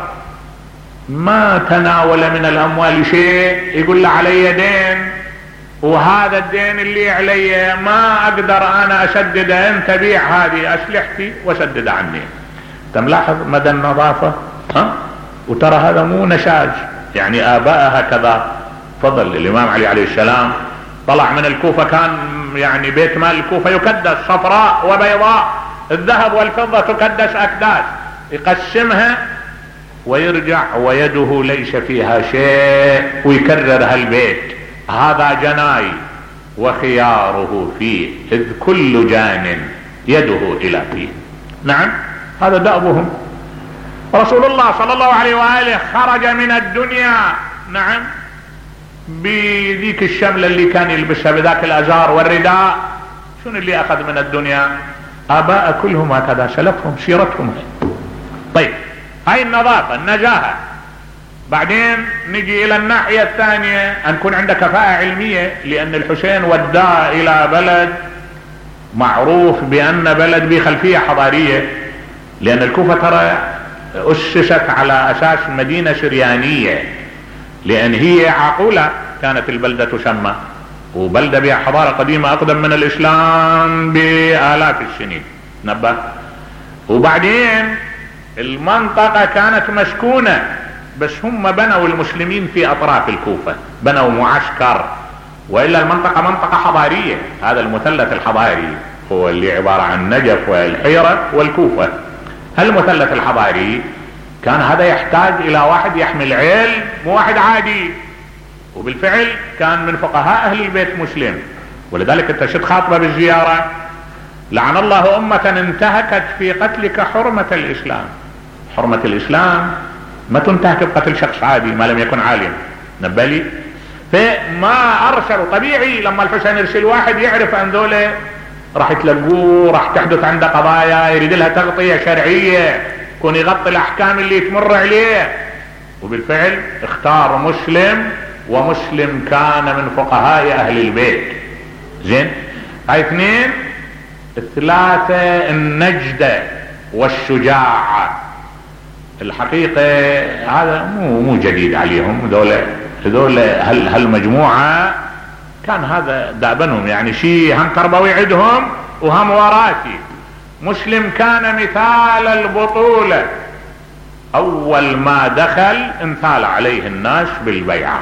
ما تناول من الاموال شيء. يقول له علي دين، وهذا الدين اللي علي ما اقدر انا اسدده، انت بيع هذه اسلحتي وسدد عني. انت ملاحظ مدى النظافة؟ وترى هذا مو نشاج، يعني اباء هكذا. فضل الامام علي عليه السلام طلع من الكوفة، كان يعني بيت مال الكوفة يكدس صفراء وبيضاء، الذهب والفضة تكدس أكداس، يقسمها ويرجع ويده ليس فيها شيء ويكرر هالبيت: هذا جناي وخياره فيه، إذ كل جان يده إلى فيه. نعم، هذا دأبهم. رسول الله صلى الله عليه وآله خرج من الدنيا نعم بذيك الشملة اللي كان يلبسها، بذاك الأزار والرداء. شنو اللي أخذ من الدنيا؟ آباء كلهم هكذا، سلفهم سيرتهم. طيب، هاي النظافة النزاهة. بعدين نجي إلى الناحية الثانية، أن يكون عندك كفاءة علمية، لأن الحسين وداه إلى بلد معروف بأن بلد بخلفية حضارية، لأن الكوفة ترى أسست على أساس مدينة سريانية، لأن هي عقولة كانت البلدة تسمى، وبلدة بها حضارة قديمة أقدم من الإسلام بآلاف السنين. نبه. وبعدين المنطقة كانت مسكونة، بس هم بنوا المسلمين في أطراف الكوفة، بنوا معسكر، وإلا المنطقة منطقة حضارية. هذا المثلث الحضاري هو اللي عبارة عن نجف والحيرة والكوفة. هالمثلث الحضاري كان هذا يحتاج إلى واحد يحمل علم، مو واحد عادي. وبالفعل كان من فقهاء أهل البيت مسلم، ولذلك انت شد خاطبة بالزيارة: لعن الله أمة انتهكت في قتلك حرمة الإسلام. حرمة الإسلام ما تنتهك بقتل شخص عادي ما لم يكن عالم. نبالي. فما أرسلوا، طبيعي لما الحسين يرسل واحد يعرف أن ذولا راح يتلقوه، راح تحدث عنده قضايا يريد لها تغطية شرعية، يكون يغطي الأحكام اللي تمر عليه. وبالفعل اختار مسلم، ومسلم كان من فقهاء أهل البيت. زين. هاي اثنين. الثلاثة النجدة والشجاعة. الحقيقة هذا مو جديد عليهم، هذول هالمجموعة كان هذا دابنهم، يعني شيء هم تربوي عندهم وهم وراثي. مسلم كان مثال البطولة، أول ما دخل انثال عليه الناس بالبيعة،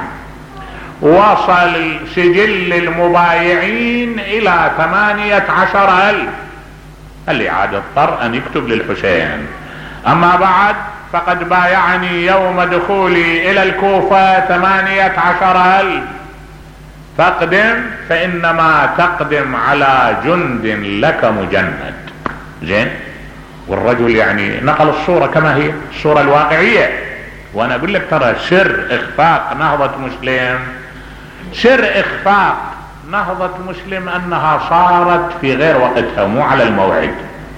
وصل سجل المبايعين إلى 18,000. اللي عاد اضطر أن يكتب للحسين: أما بعد فقد بايعني يوم دخولي إلى الكوفة 18,000، فاقدم فإنما تقدم على جند لك مجند. زين. والرجل يعني نقل الصورة كما هي، الصورة الواقعية. وأنا أقول لك ترى سر إخفاق نهضة مسلم، سر إخفاق نهضة مسلم أنها صارت في غير وقتها، مو على الموعد،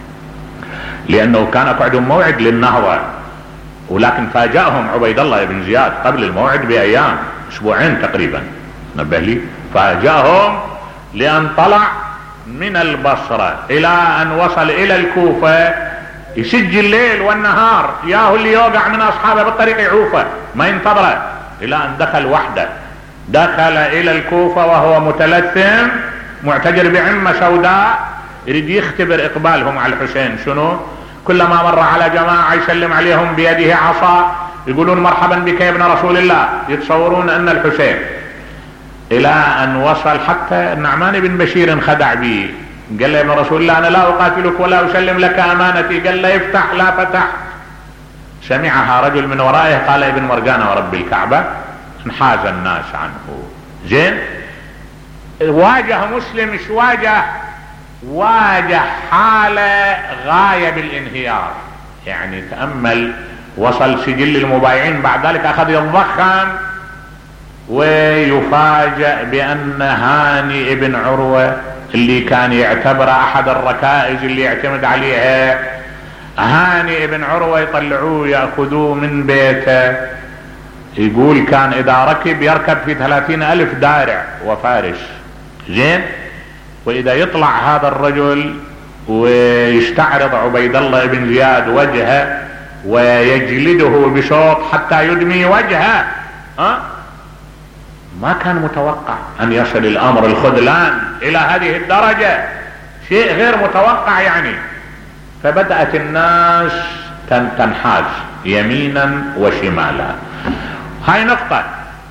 لأنه كان عندهم موعد للنهضة، ولكن فاجأهم عبيد الله بن زياد قبل الموعد بأيام، أسبوعين تقريبا. نبه لي. فاجأهم لأن طلع من البصرة إلى أن وصل إلى الكوفة يسجل الليل والنهار، ياهو اللي يوقع من أصحابه بالطريق يعوفه ما ينتظره، إلى أن دخل وحده. دخل إلى الكوفة وهو متلثم معتجر بعمة سوداء، يريد يختبر إقبالهم على الحسين. شنو؟ كلما مر على جماعة يسلم عليهم بيده عصا، يقولون مرحبا بك يا ابن رسول الله، يتصورون أن الحسين. إلى أن وصل حتى النعمان بن بشير انخدع به، قال له يا ابن رسول الله أنا لا أقاتلك ولا أسلم لك أمانتي. قال له افتح، لا فتح. سمعها رجل من ورائه قال ابن مرجانة ورب الكعبة، انحاز الناس عنه. زين. واجه مسلم، ايش واجه؟ واجه حالة غاية بالانهيار. يعني تأمل، وصل سجل المبايعين، بعد ذلك أخذ يتضخم، ويفاجأ بأن هاني ابن عروة اللي كان يعتبر أحد الركائز اللي يعتمد عليها، هاني ابن عروة يطلعوه يأخذوه من بيته. يقول كان إذا ركب يركب في 30,000 دارع وفارس. زين. وإذا يطلع هذا الرجل ويستعرض عبيد الله بن زياد وجهه ويجلده بشوط حتى يدمي وجهه، ما كان متوقع أن يصل الأمر الخذلان إلى هذه الدرجة، شيء غير متوقع يعني. فبدأت الناس تنحاز يمينا وشمالا. هاي نقطة.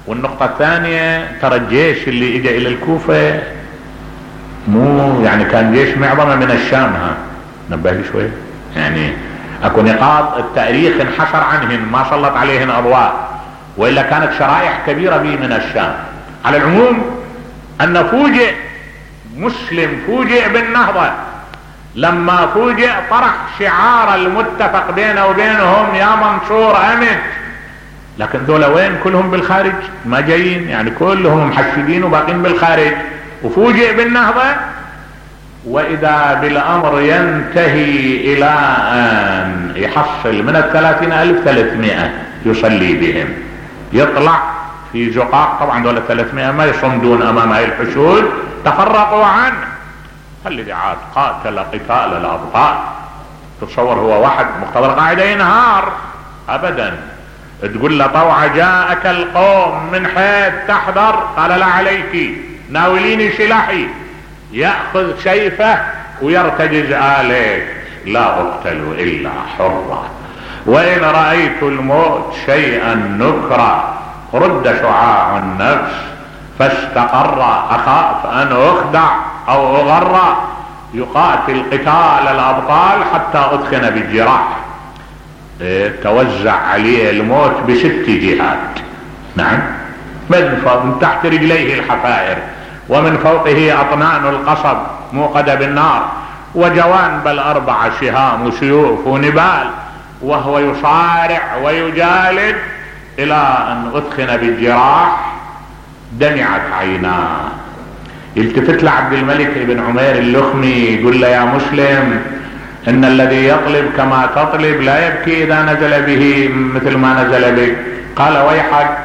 والنقطة الثانية ترى الجيش اللي اجى الى الكوفة مو يعني كان جيش معظمه من الشام، نبه لي شوي، يعني اكو نقاط التاريخ انحسر عنهن ما سلط عليهن اضواء، والا كانت شرائح كبيرة به من الشام. على العموم ان فوجئ مسلم، فوجئ بالنهضة، لما فوجئ طرح شعار المتفق بينه وبينهم يا منصور امن، لكن دول وين؟ كلهم بالخارج ما جايين، يعني كلهم محشدين وباقين بالخارج، وفوجئ بالنهضة. واذا بالامر ينتهي الى ان يحصل من 30,000 300 يصلي بهم، يطلع في زقاق، طبعا دول 300 ما يصمدون امام هاي الحشود، تفرقوا عنه. فالذي عاد قاتل قتال الابطال، تتصور هو واحد مقتضى القاعدة ينهار ابدا، تقول له طوع جاءك القوم من حيث تحذر، قال لا عليك ناوليني سلاحي، يأخذ سيفه ويرتجز آليك، لا أقتل إلا حرا، وإن رأيت الموت شيئا نكرا رد شعاع النفس فاستقر، أخاف أن أخدع أو أغرى، يقاتل قتال الأبطال حتى أدخن بالجراح. توزع عليه الموت ب6 جهات، نعم، من تحت رجليه الحفائر، ومن فوقه أطنان القصب موقدة بالنار، وجوانب ال4 سهام وسيوف ونبال، وهو يصارع ويجالد إلى أن أدخن بالجراح، دمعت عيناه. التفت لعبد الملك بن عمير اللخمي يقول له يا مسلم إن الذي يطلب كما تطلب لا يبكي إذا نزل به مثل ما نزل بك. قال ويحك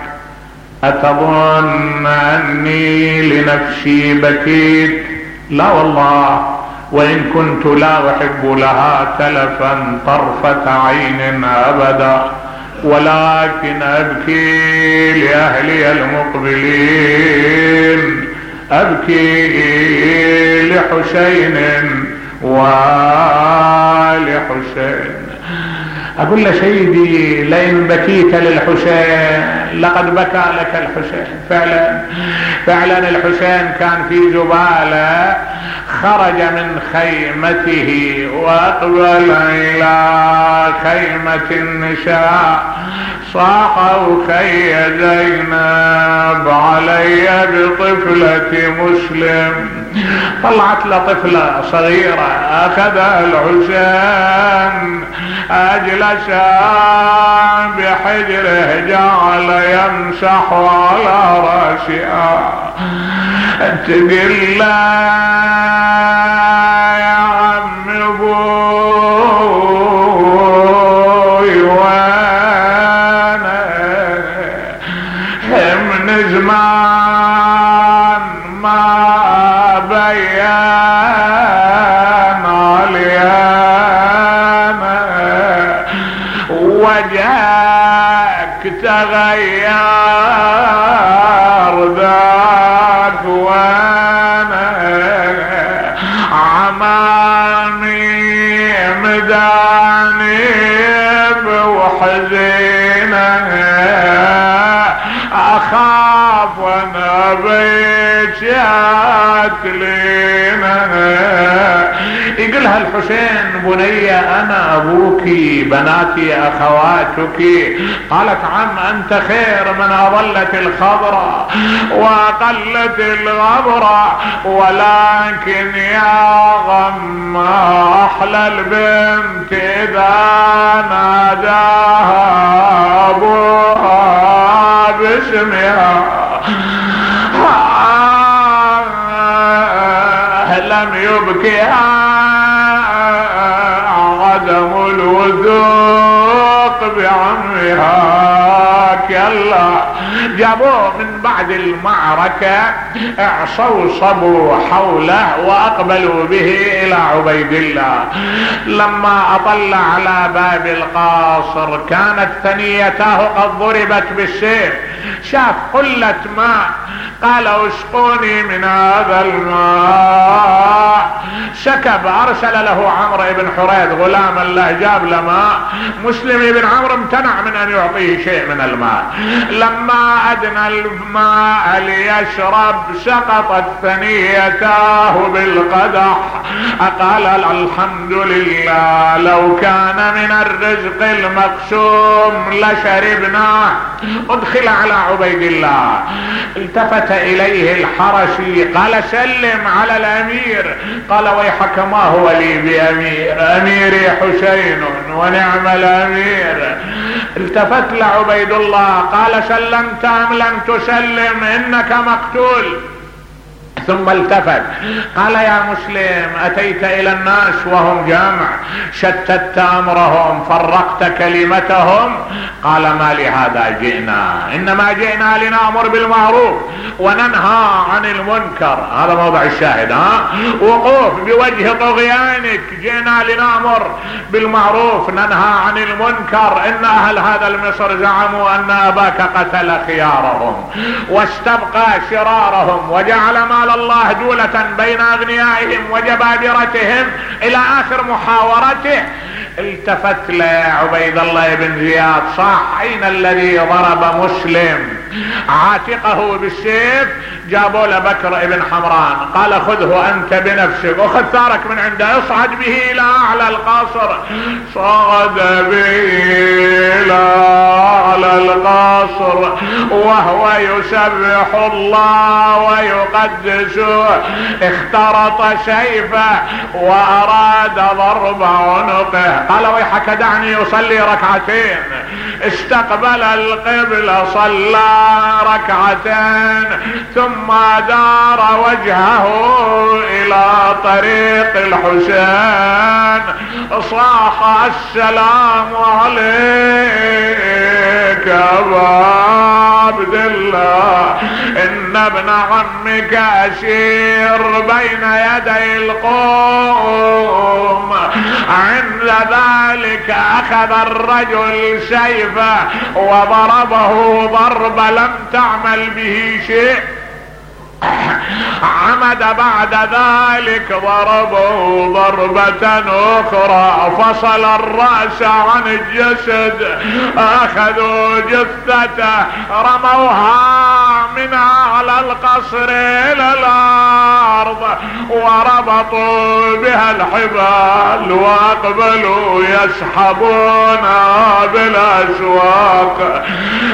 أتظن أني لنفسي بكيت؟ لا والله، وإن كنت لا أحب لها تلفا طرفة عين أبدا، ولكن أبكي لأهلي المقبلين، أبكي لحسين وآل حسين. أقول له سيدي لئن بكيت للحسين لقد بكى لك الحسين. فعلا الحسين كان في زبالة، خرج من خيمته وأقبل إلى خيمة النساء، صاحوا كي زينب علي بطفلة مسلم. طلعت له طفلة صغيرة، أخذها الحسين أجلسها بحجره، جعل يمسح على رأسها، تقول له يا عم ابوي وانا من زمان ما بيان عليانا، وجهك تغير ذاك وانا عمامي مدانب وحزينة، اخاف وانا بيت ياكلينه. يقولها الحسين بني انا ابوك، بناتي اخواتك. قالت عم انت خير من اضلت الخضرة واقلت الغبرة، ولكن يا غم احلى البنت اذا ناداها ابوها باسمها. لم يبكيها عدم الوثوق بعمها، كلا جابوه من بعد المعركة، صوصبوا حوله وأقبلوا به إلى عبيد الله. لما أطل على باب القاصر كانت ثنيته قد ضربت بالسيف، شاف قلة ماء، قال اسقوني من هذا الماء. سكب، أرسل له عمرو بن حريث غلاما له، جاب له ماء. مسلم بن عمرو امتنع من أن يعطيه شيء من الماء. لما أدنى الماء ليشرب سقطت ثنيتاه بالقدح. قال الحمد لله لو كان من الرزق المقسوم لشربناه. ادخل على عبيد الله، التفت إليه الحرشي قال سلم على الأمير. قال ويحك ما هو لي بأمير، أميري حسين ونعم الأمير. التفت لعبيد الله قال سلمت أم لم تسلم، إنك مقتول. ثم التفت قال يا مسلم أتيت إلى الناس وهم جمع، شتت أمرهم، فرقت كلمتهم. قال ما لهذا جئنا، إنما جئنا لنأمر بالمعروف وننهى عن المنكر. هذا موضع الشاهد. وقوف بوجه طغيانك، جئنا لنأمر بالمعروف ننهى عن المنكر. إن أهل هذا المصر زعموا أن أباك قتل خيارهم واستبقى شرارهم وجعل مال الله دولة بين أغنيائهم وجبابرتهم إلى آخر محاورته. التفت لعبيد الله بن زياد صح أين الذي ضرب مسلم عاتقه بالسيف؟ جابوا له بكر ابن حمران قال خذه أنت بنفسك وخذ ثارك من عنده، اصعد به إلى أعلى القصر. صعد به إلى أعلى القصر وهو يسبح الله ويقدسه، اخترط سيفه وأراد ضرب عنقه. قال ويحك دعني يصلي ركعتين. استقبل القبلة صلى ركعتين ثم دار وجهه إلى طريق الحسين. صاح السلام عليك أبا عبد الله، إن ابن عمك أسير بين يدي القوم. عند ذلك أخذ الرجل سيفه وضربه ضرب لم تعمل به شيء. عمد بعد ذلك ضربه ضربة أخرى، فصل الرأس عن الجسد، أخذوا جثته رموها من أعلى القصر إلى الأرض وربطوا بها الحبال وأقبلوا يسحبونها بالأسواق.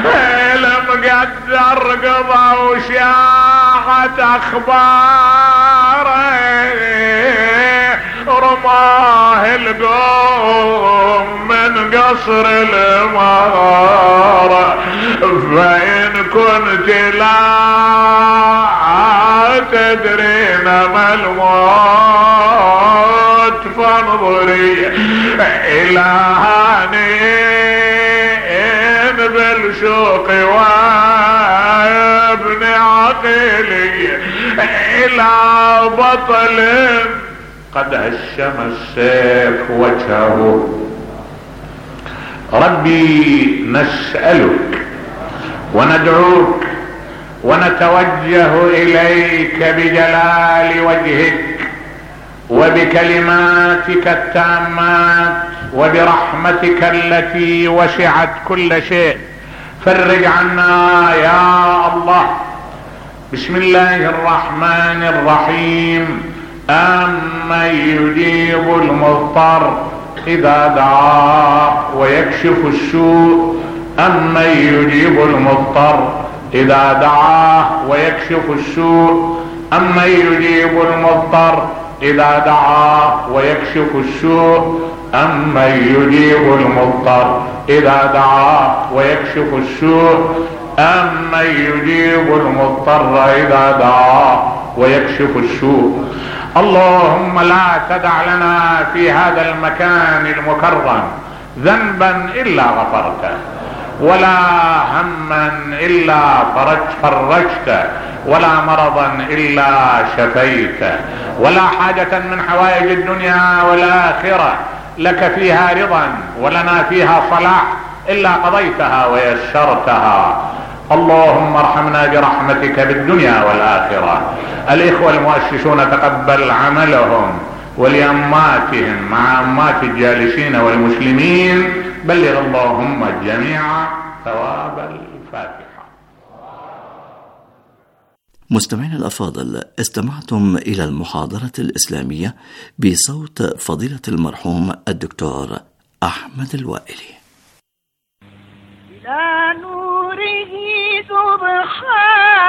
المقدر قضوا شاعت أخبار رماه القوم من قصر الإمارة. فإن كنت لا تدرين ما الموت فانظري إلى هانئ بالشوق وابن عقيلي إلى بطل قد هشم السيف وجهه. ربي نسألك وندعوك ونتوجه إليك بجلال وجهك وبكلماتك التامات وبرحمتك التي وسعت كل شيء. فرج عنا يا الله. بسم الله الرحمن الرحيم. أمن يجيب المضطر إذا دعاه ويكشف السوء، أمن يجيب المضطر إذا دعاه ويكشف السوء، أمن يجيب المضطر إذا دعاه ويكشف السوء، أمن يجيب المضطر إذا دعاه ويكشف السوء، أمن يجيب المضطر إذا دعاه ويكشف السوء. اللهم لا تدع لنا في هذا المكان المكرم ذنبا إلا غفرته، ولا هما إلا فرجته، ولا مرضا إلا شفيته، ولا حاجة من حوائج الدنيا والآخرة لك فيها رضا ولنا فيها صلاح إلا قضيتها ويسرتها. اللهم ارحمنا برحمتك بالدنيا والآخرة. الإخوة المؤسسون تقبل عملهم ولأماتهم مع أمات الجالسين والمسلمين. بلغ اللهم الجميع ثواب الفاتحة. مستمعين الأفاضل، استمعتم إلى المحاضرة الإسلامية بصوت فضيلة المرحوم الدكتور أحمد الوائلي. إلى نوره سبحان